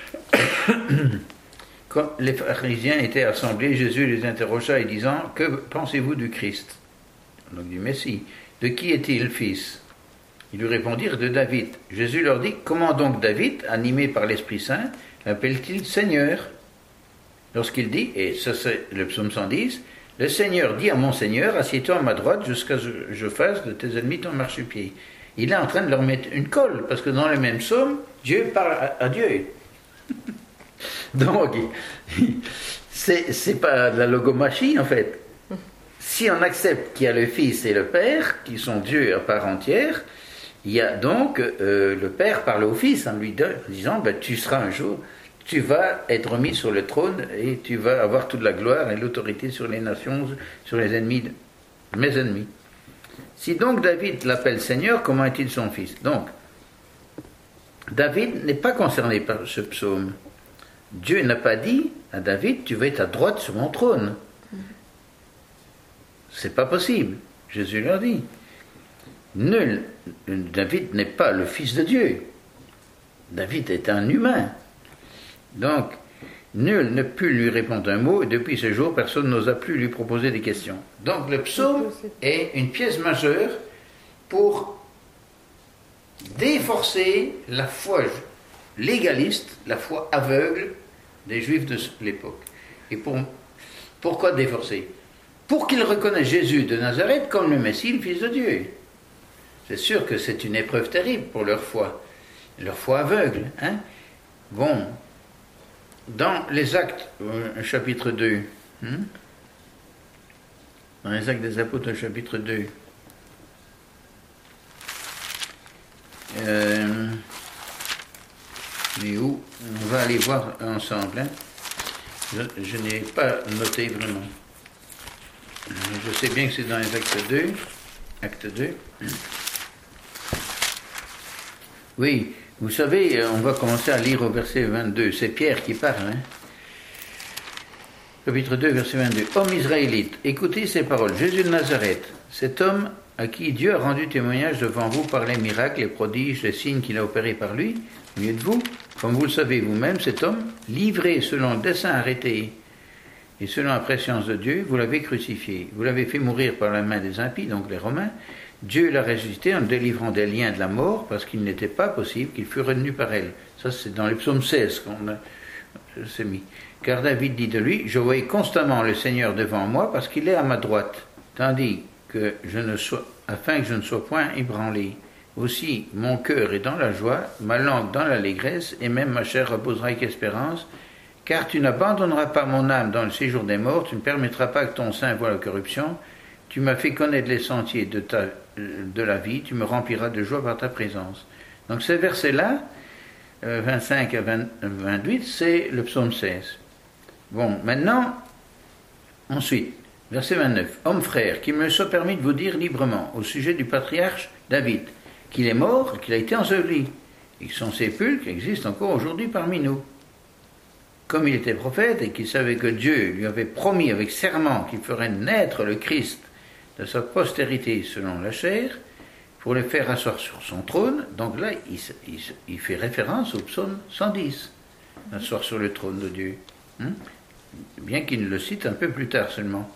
Quand les pharisiens étaient assemblés, Jésus les interrogea et disant, « Que pensez-vous du Christ ?» Donc du Messie. « De qui est-il fils ?» Ils lui répondirent, « De David. » Jésus leur dit, « Comment donc David, animé par l'Esprit Saint, l'appelle-t-il Seigneur ?» Lorsqu'il dit, et ça c'est le psaume 110, « Le Seigneur dit à mon Seigneur, assieds-toi à ma droite jusqu'à ce que je fasse de tes ennemis ton marchepied. » Il est en train de leur mettre une colle, parce que dans le même psaume, Dieu parle à Dieu. Donc, c'est pas de la logomachie en fait. Si on accepte qu'il y a le Fils et le Père, qui sont Dieu à part entière, il y a donc le Père parle au Fils en lui disant, tu seras un jour, tu vas être remis sur le trône et tu vas avoir toute la gloire et l'autorité sur les nations, sur les ennemis, mes ennemis. Si donc David l'appelle Seigneur, comment est-il son fils? Donc, David n'est pas concerné par ce psaume. Dieu n'a pas dit à David, tu vas être à droite sur mon trône. C'est pas possible. Jésus leur dit. Nul, David n'est pas le fils de Dieu. David est un humain. Donc, nul ne put lui répondre un mot, et depuis ce jour, personne n'osa plus lui proposer des questions. Donc, le psaume est une pièce majeure pour déforcer la foi légaliste, la foi aveugle des Juifs de l'époque. Et pourquoi déforcer? Pour qu'ils reconnaissent Jésus de Nazareth comme le Messie, le Fils de Dieu. C'est sûr que c'est une épreuve terrible pour leur foi aveugle. Bon, dans les Actes, chapitre 2, dans les Actes des Apôtres, chapitre 2, mais où on va aller voir ensemble. Je n'ai pas noté vraiment. Je sais bien que c'est dans les Acte 2. Oui, vous savez, on va commencer à lire au verset 22. C'est Pierre qui parle. Chapitre 2, verset 22. Homme israélite, écoutez ces paroles. Jésus de Nazareth, cet homme à qui Dieu a rendu témoignage devant vous par les miracles, les prodiges, les signes qu'il a opérés par lui, au milieu de vous, comme vous le savez vous-même, cet homme, livré selon le dessein arrêté et selon la prescience de Dieu, vous l'avez crucifié. Vous l'avez fait mourir par la main des impies, donc les Romains. Dieu l'a ressuscité en le délivrant des liens de la mort, parce qu'il n'était pas possible qu'il fût retenu par elle. Ça, c'est dans le psaume 16 qu'on s'est mis. Car David dit de lui, je voyais constamment le Seigneur devant moi, parce qu'il est à ma droite, tandis que afin que je ne sois point ébranlé. Aussi, mon cœur est dans la joie, ma langue dans l'allégresse, et même ma chair reposera avec espérance, car tu n'abandonneras pas mon âme dans le séjour des morts, tu ne permettras pas que ton sein voie la corruption, Tu m'as fait connaître les sentiers de la vie, tu me rempliras de joie par ta présence. Donc ces versets-là, 25 à 28, c'est le psaume 16. Bon, maintenant, ensuite, verset 29. Homme frère, qu'il me soit permis de vous dire librement au sujet du patriarche David, qu'il est mort et qu'il a été enseveli, et que son sépulcre existe encore aujourd'hui parmi nous. Comme il était prophète et qu'il savait que Dieu lui avait promis avec serment qu'il ferait naître le Christ de sa postérité selon la chair, pour le faire asseoir sur son trône, donc là, il fait référence au psaume 110, asseoir sur le trône de Dieu. Bien qu'il ne le cite un peu plus tard seulement.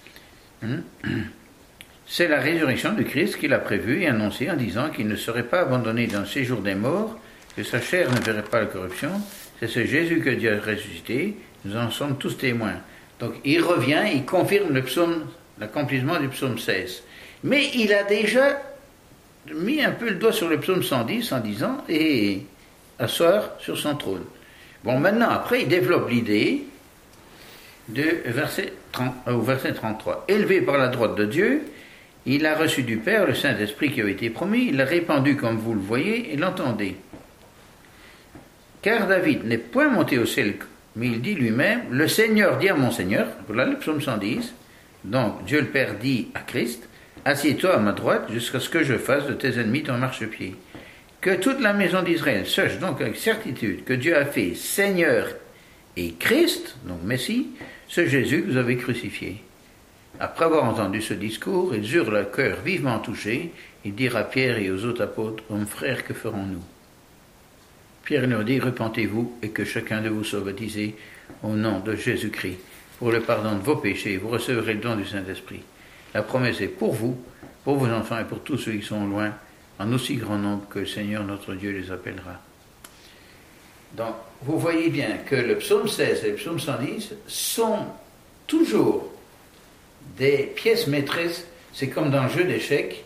C'est la résurrection du Christ qu'il a prévue et annoncée en disant qu'il ne serait pas abandonné dans le séjour des morts, que sa chair ne verrait pas la corruption. C'est ce Jésus que Dieu a ressuscité, nous en sommes tous témoins. Donc il revient, il confirme l'accomplissement du psaume 16. Mais il a déjà mis un peu le doigt sur le psaume 110 en disant « et asseoir sur son trône ». Bon, maintenant, après, il développe l'idée au verset 33. « Élevé par la droite de Dieu, il a reçu du Père le Saint-Esprit qui avait été promis, il l'a répandu comme vous le voyez et l'entendez. Car David n'est point monté au ciel, mais il dit lui-même, le Seigneur dit à mon Seigneur, voilà le psaume 110, donc Dieu le Père dit à Christ, assieds-toi à ma droite jusqu'à ce que je fasse de tes ennemis ton marchepied. Que toute la maison d'Israël sache donc avec certitude que Dieu a fait Seigneur et Christ, donc Messie, ce Jésus que vous avez crucifié. Après avoir entendu ce discours, ils eurent le cœur vivement touché, ils dirent à Pierre et aux autres apôtres, hommes frères, que ferons-nous? Pierre leur dit, repentez-vous et que chacun de vous soit baptisé au nom de Jésus-Christ. Pour le pardon de vos péchés, vous recevrez le don du Saint-Esprit. La promesse est pour vous, pour vos enfants et pour tous ceux qui sont loin, en aussi grand nombre que le Seigneur notre Dieu les appellera. Donc, vous voyez bien que le psaume 16 et le psaume 110 sont toujours des pièces maîtresses. C'est comme dans le jeu d'échecs.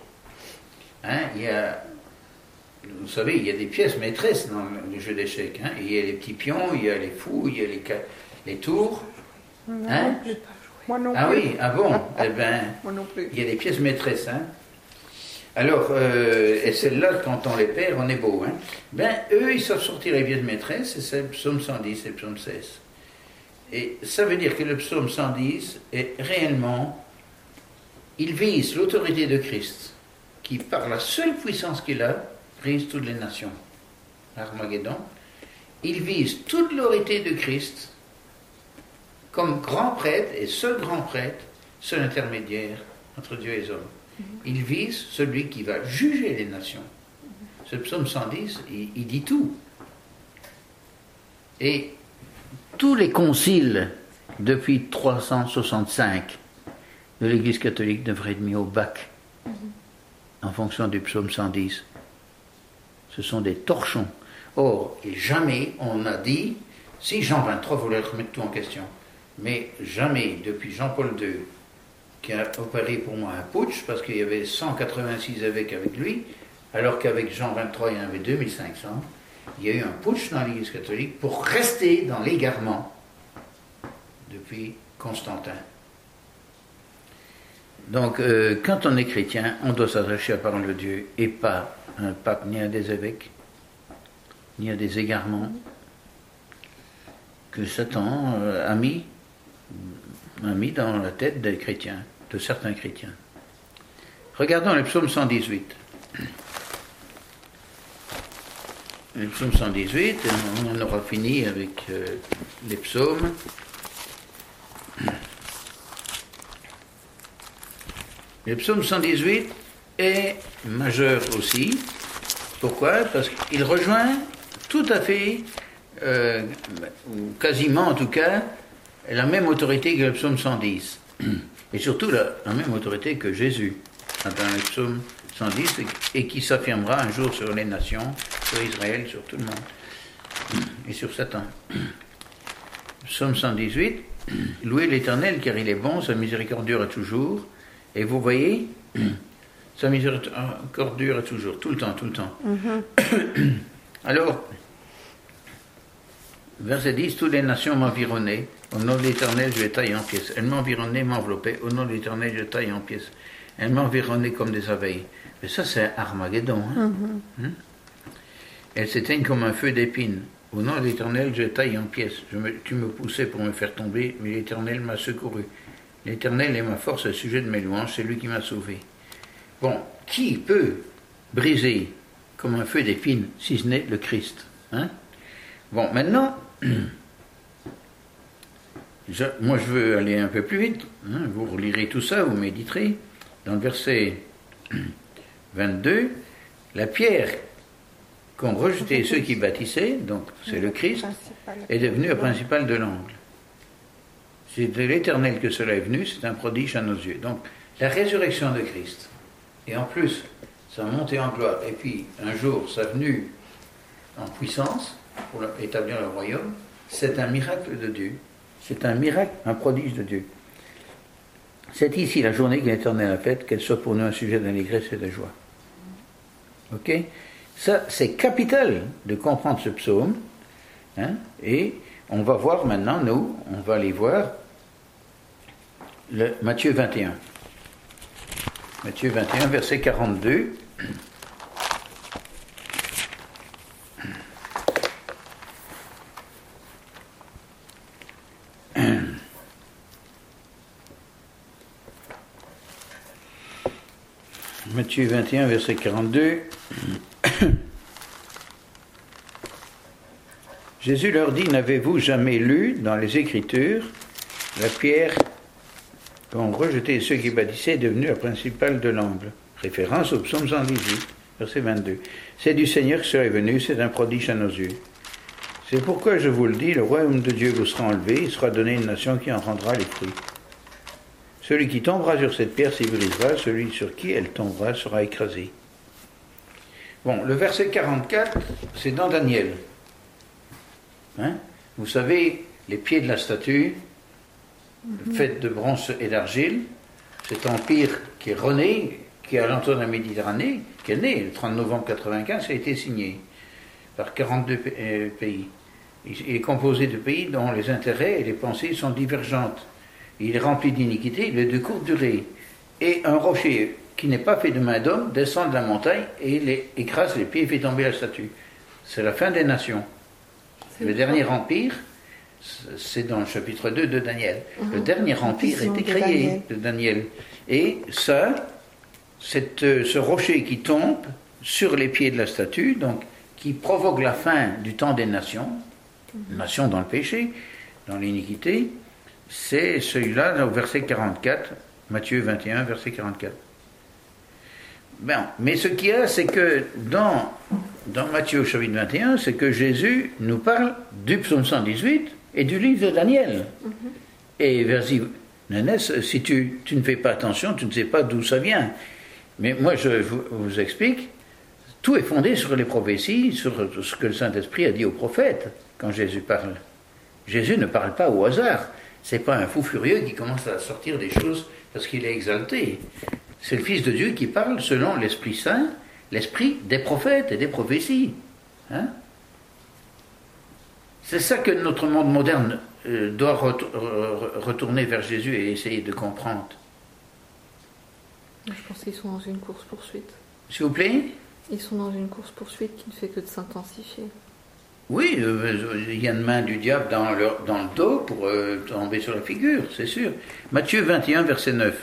Vous savez, il y a des pièces maîtresses dans le jeu d'échecs. Il y a les petits pions, il y a les fous, il y a les tours.
Non, j'ai pas joué. Moi non plus.
Ah oui, ah bon. Eh ben,
moi non plus.
Il y a des pièces maîtresses. Alors, et celles-là, quand on les perd, on est beau. Eux, ils savent sortir les pièces maîtresses, et c'est le psaume 110 et le psaume 16. Et ça veut dire que le psaume 110 est réellement, il vise l'autorité de Christ, qui par la seule puissance qu'il a, brise toutes les nations. Armageddon. Il vise toute l'autorité de Christ comme grand prêtre et seul grand prêtre, seul intermédiaire entre Dieu et les hommes. Il vise celui qui va juger les nations. Ce psaume 110, il dit tout. Et tous les conciles depuis 365 de l'Église catholique devraient être mis au bac en fonction du psaume 110. Ce sont des torchons. Or, et jamais on a dit, si Jean 23 voulait remettre tout en question, mais jamais depuis Jean-Paul II, qui a opéré pour moi un putsch, parce qu'il y avait 186 évêques avec lui, alors qu'avec Jean 23, il y en avait 2500, il y a eu un putsch dans l'Église catholique pour rester dans l'égarement depuis Constantin. Donc, quand on est chrétien, on doit s'attacher à la parole de Dieu et pas à un pape, ni à des évêques, ni à des égarements que Satan a mis dans la tête des chrétiens, de certains chrétiens. Regardons le psaume 118. Le psaume 118, on en aura fini avec les psaumes. Le psaume 118 est majeur aussi. Pourquoi? Parce qu'il rejoint tout à fait, ou quasiment en tout cas, la même autorité que le psaume 110. Et surtout la même autorité que Jésus dans le psaume 110 et qui s'affirmera un jour sur les nations, sur Israël, sur tout le monde et sur Satan. Psaume 118, louez l'Éternel car il est bon, sa miséricorde dure à toujours. Et vous voyez, sa miséricorde dure à toujours, tout le temps. Alors, verset 10, toutes les nations m'environnaient. Au nom de l'Éternel, je les taille en pièces. Elles m'environnaient, m'enveloppaient. Au nom de l'Éternel, je taille en pièces. Elles m'environnaient comme des abeilles. Mais ça, c'est Armageddon. Elles s'éteignent comme un feu d'épines. Au nom de l'Éternel, je taille en pièces. Tu me poussais pour me faire tomber, mais l'Éternel m'a secouru. L'Éternel est ma force au sujet de mes louanges, c'est lui qui m'a sauvé. Bon, qui peut briser comme un feu d'épines, si ce n'est le Christ, hein? Bon, maintenant, moi je veux aller un peu plus vite, hein? Vous relirez tout ça, vous méditerez. Dans le verset 22, la pierre qu'ont rejeté ceux qui bâtissaient, donc c'est le Christ, est devenue le principal de l'angle. C'est de l'Éternel que cela est venu, c'est un prodige à nos yeux. Donc, la résurrection de Christ, et en plus, sa montée en gloire, et puis un jour, sa venue en puissance, pour établir le royaume, c'est un miracle de Dieu. C'est un miracle, un prodige de Dieu. C'est ici la journée que l'Éternel a faite, qu'elle soit pour nous un sujet d'allégresse et de joie. Ok? Ça, c'est capital de comprendre ce psaume, hein? Et on va voir maintenant, on va aller voir Matthieu 21. Matthieu 21, verset 42. Matthieu 21, verset 42. Jésus leur dit, n'avez-vous jamais lu dans les Écritures, la pierre qu'ont rejeté ceux qui bâtissaient est devenue la principale de l'angle. Référence au psaume 118, verset 22. C'est du Seigneur que cela est venu, c'est un prodige à nos yeux. C'est pourquoi je vous le dis, le royaume de Dieu vous sera enlevé, il sera donné à une nation qui en rendra les fruits. Celui qui tombera sur cette pierre s'y brisera, celui sur qui elle tombera sera écrasé. Bon, le verset 44, c'est dans Daniel. Hein? Vous savez, les pieds de la statue, faite de bronze et d'argile, cet empire qui est rené, qui est à l'entour de la Méditerranée, qui est né le 30 novembre 1995, a été signé par 42 pays. Il est composé de pays dont les intérêts et les pensées sont divergentes. Il est rempli d'iniquité, il est de courte durée. Et un rocher qui n'est pas fait de main d'homme descend de la montagne et il écrase les pieds et fait tomber la statue. C'est la fin des nations. Le dernier empire, c'est dans le chapitre 2 de Daniel. Le dernier empire a été créé de Daniel. Et ça, ce rocher qui tombe sur les pieds de la statue, donc qui provoque la fin du temps des nations, nations dans le péché, dans l'iniquité, c'est celui-là au verset 44, Matthieu 21, verset 44. Bien, mais ce qu'il y a, c'est que dans Matthieu chapitre 21, c'est que Jésus nous parle du psaume 118 et du livre de Daniel. Et verset Nénès, si tu ne fais pas attention, tu ne sais pas d'où ça vient. Mais moi, je vous explique, tout est fondé sur les prophéties, sur ce que le Saint-Esprit a dit aux prophètes quand Jésus parle. Jésus ne parle pas au hasard. C'est pas un fou furieux qui commence à sortir des choses parce qu'il est exalté. C'est le Fils de Dieu qui parle selon l'Esprit Saint, l'esprit des prophètes et des prophéties. Hein? C'est ça que notre monde moderne doit retourner vers Jésus et essayer de comprendre.
Je pense qu'ils sont dans une course-poursuite.
S'il vous plaît?
Ils sont dans une course-poursuite qui ne fait que de s'intensifier.
Oui, il y a une main du diable dans le dos pour tomber sur la figure, c'est sûr. Matthieu 21, verset 9.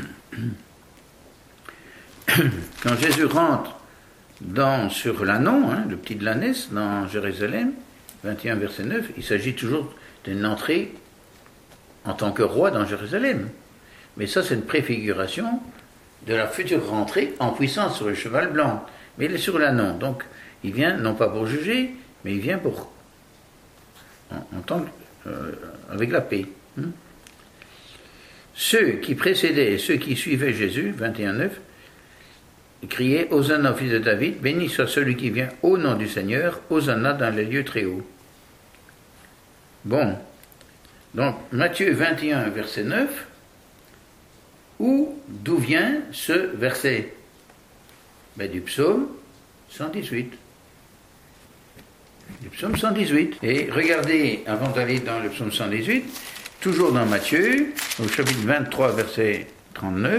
Quand Jésus rentre sur l'Anon, le petit de l'ânesse, dans Jérusalem, 21, verset 9, il s'agit toujours d'une entrée en tant que roi dans Jérusalem. Mais ça, c'est une préfiguration de la future rentrée en puissance sur le cheval blanc. Mais il est sur l'Anon, donc il vient non pas pour juger, mais il vient pour avec la paix. Ceux qui précédaient et ceux qui suivaient Jésus, 21.9, criaient Hosanna au fils de David, béni soit celui qui vient au nom du Seigneur, Hosanna dans les lieux très hauts. Bon, donc Matthieu 21, verset 9, d'où vient ce verset? Du psaume 118. Du psaume 118. Et regardez, avant d'aller dans le psaume 118, toujours dans Matthieu, au chapitre 23, verset 39,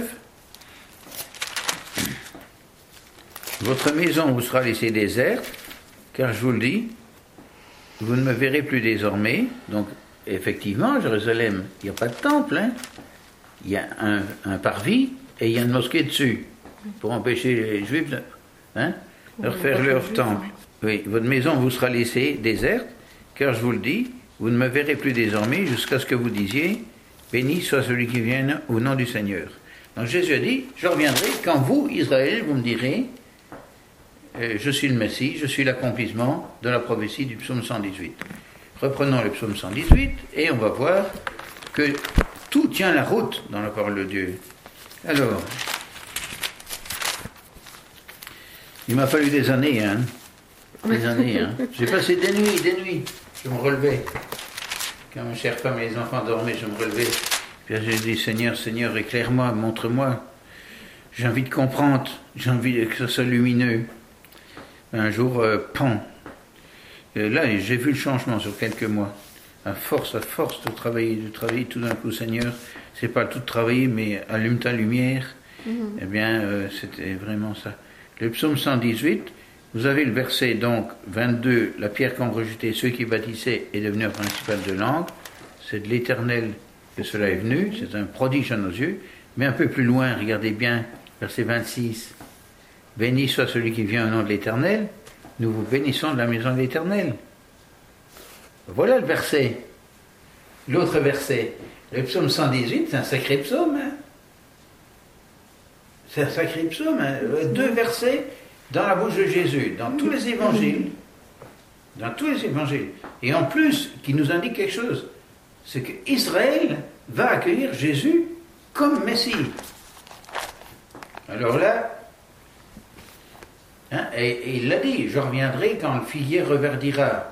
votre maison vous sera laissée déserte, car je vous le dis, vous ne me verrez plus désormais. Donc, effectivement, Jérusalem, il n'y a pas de temple, hein. Il y a un parvis et il y a une mosquée dessus, pour empêcher les Juifs de refaire leur temple. Oui, votre maison vous sera laissée déserte, car je vous le dis, vous ne me verrez plus désormais jusqu'à ce que vous disiez, béni soit celui qui vient au nom du Seigneur. Donc Jésus a dit, je reviendrai quand vous, Israël, vous me direz, je suis le Messie, je suis l'accomplissement de la prophétie du psaume 118. Reprenons le psaume 118 et on va voir que tout tient la route dans la parole de Dieu. Alors, il m'a fallu des années, des années. J'ai passé des nuits, je me relevais. Quand ma chère femme et les enfants dormaient, je me relevais. Puis j'ai dit, Seigneur, Seigneur, éclaire-moi, montre-moi. J'ai envie de comprendre, j'ai envie que ce soit lumineux. Un jour, là, j'ai vu le changement sur quelques mois. À force de travailler tout d'un coup, Seigneur, c'est pas tout travailler, mais allume ta lumière. Eh bien, c'était vraiment ça. Le psaume 118, vous avez le verset donc 22, la pierre qu'ont rejeté ceux qui bâtissaient est devenue un principal de langue. C'est de l'Éternel que cela est venu, c'est un prodige à nos yeux. Mais un peu plus loin, regardez bien, verset 26. Béni soit celui qui vient au nom de l'Éternel, nous vous bénissons de la maison de l'Éternel. Voilà le verset. L'autre verset, le psaume 118, c'est un sacré psaume. C'est un sacré psaume. 2 versets dans la bouche de Jésus, dans tous les évangiles. Dans tous les évangiles. Et en plus, qui nous indique quelque chose, c'est qu'Israël va accueillir Jésus comme Messie. Alors là, et il l'a dit, je reviendrai quand le figuier reverdira.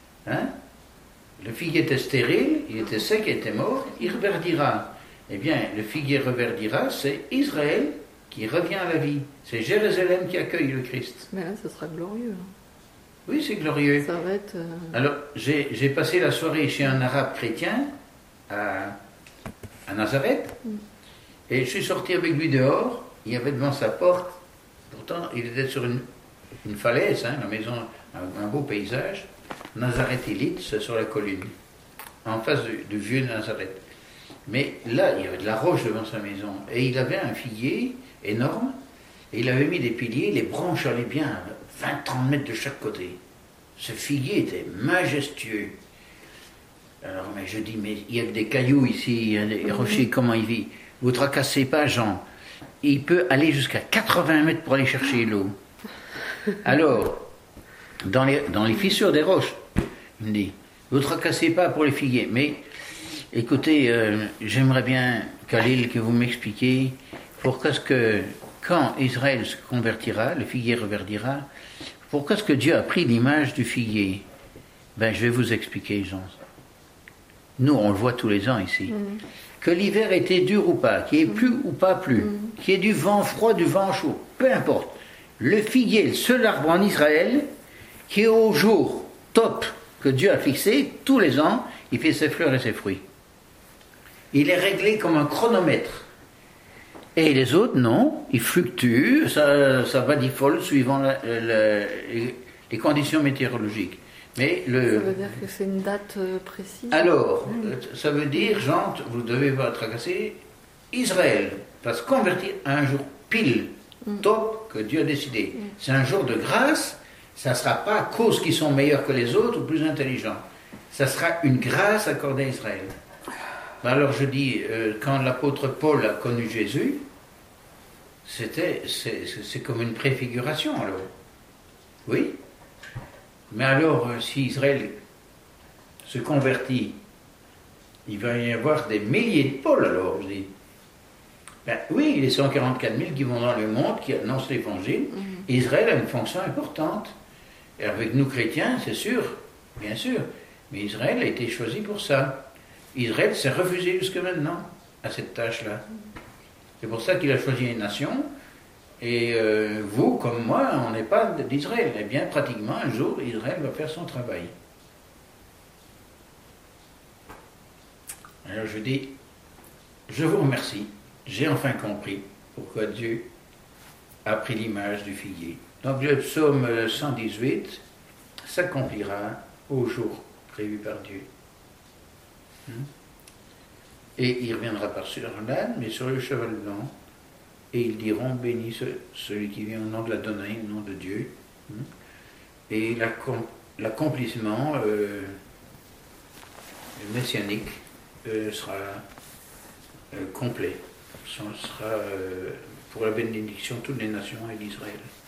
Le figuier était stérile, il était sec, il était mort, il reverdira. Eh bien, le figuier reverdira, c'est Israël qui revient à la vie. C'est Jérusalem qui accueille le Christ.
Mais là, ce sera glorieux.
Oui, c'est glorieux.
Ça va être...
Alors, j'ai passé la soirée chez un arabe chrétien à Nazareth, et je suis sorti avec lui dehors, il y avait devant sa porte, pourtant il était sur une falaise, la maison, un beau paysage, Nazareth élite, c'est sur la colline, en face du vieux Nazareth. Mais là, il y avait de la roche devant sa maison, et il avait un figuier énorme, et il avait mis des piliers, les branches allaient bien, 20-30 mètres de chaque côté. Ce figuier était majestueux. Alors, mais je dis, mais il y a des cailloux ici, il y a des rochers, comment il vit? Vous tracassez pas, Jean. Il peut aller jusqu'à 80 mètres pour aller chercher l'eau. Alors, dans les fissures des roches, il me dit, vous tracassez pas pour les figuiers, mais écoutez, j'aimerais bien, Khalil, que vous m'expliquiez pourquoi est-ce que, quand Israël se convertira, le figuier reverdira, pourquoi est-ce que Dieu a pris l'image du figuier? Ben, je vais vous expliquer, Jean. Nous, on le voit tous les ans ici. Que l'hiver était dur ou pas, qu'il y ait plu ou pas plu, qu'il y ait du vent froid, du vent chaud, peu importe. Le figuier, le seul arbre en Israël, qui est au jour top que Dieu a fixé, tous les ans, il fait ses fleurs et ses fruits. Il est réglé comme un chronomètre. Et les autres, non, ils fluctuent, ça badifole suivant les conditions météorologiques. Mais
ça veut dire que c'est une date précise?
Alors, ça veut dire, Jean, vous devez pas tracasser, Israël va se convertir à un jour pile, top, que Dieu a décidé. C'est un jour de grâce, ça ne sera pas à cause qu'ils sont meilleurs que les autres ou plus intelligents. Ça sera une grâce accordée à Israël. Alors je dis, quand l'apôtre Paul a connu Jésus, c'est comme une préfiguration alors. Oui. Mais alors, si Israël se convertit, il va y avoir des milliers de Paul alors, je dis. Ben, oui, les 144 000 qui vont dans le monde, qui annoncent l'évangile, Israël a une fonction importante. Et avec nous chrétiens, c'est sûr, bien sûr, mais Israël a été choisi pour ça. Israël s'est refusé jusque maintenant à cette tâche-là. C'est pour ça qu'il a choisi une nation Et vous, comme moi, on n'est pas d'Israël. Eh bien, pratiquement, un jour, Israël va faire son travail. Alors je dis, je vous remercie, j'ai enfin compris pourquoi Dieu a pris l'image du figuier. Donc le psaume 118 s'accomplira au jour prévu par Dieu. Et il reviendra pas sur l'âne, mais sur le cheval blanc. Et ils diront, béni celui qui vient au nom de l'Adonai, au nom de Dieu. Et l'accomplissement messianique sera complet. Ce sera pour la bénédiction de toutes les nations et d'Israël.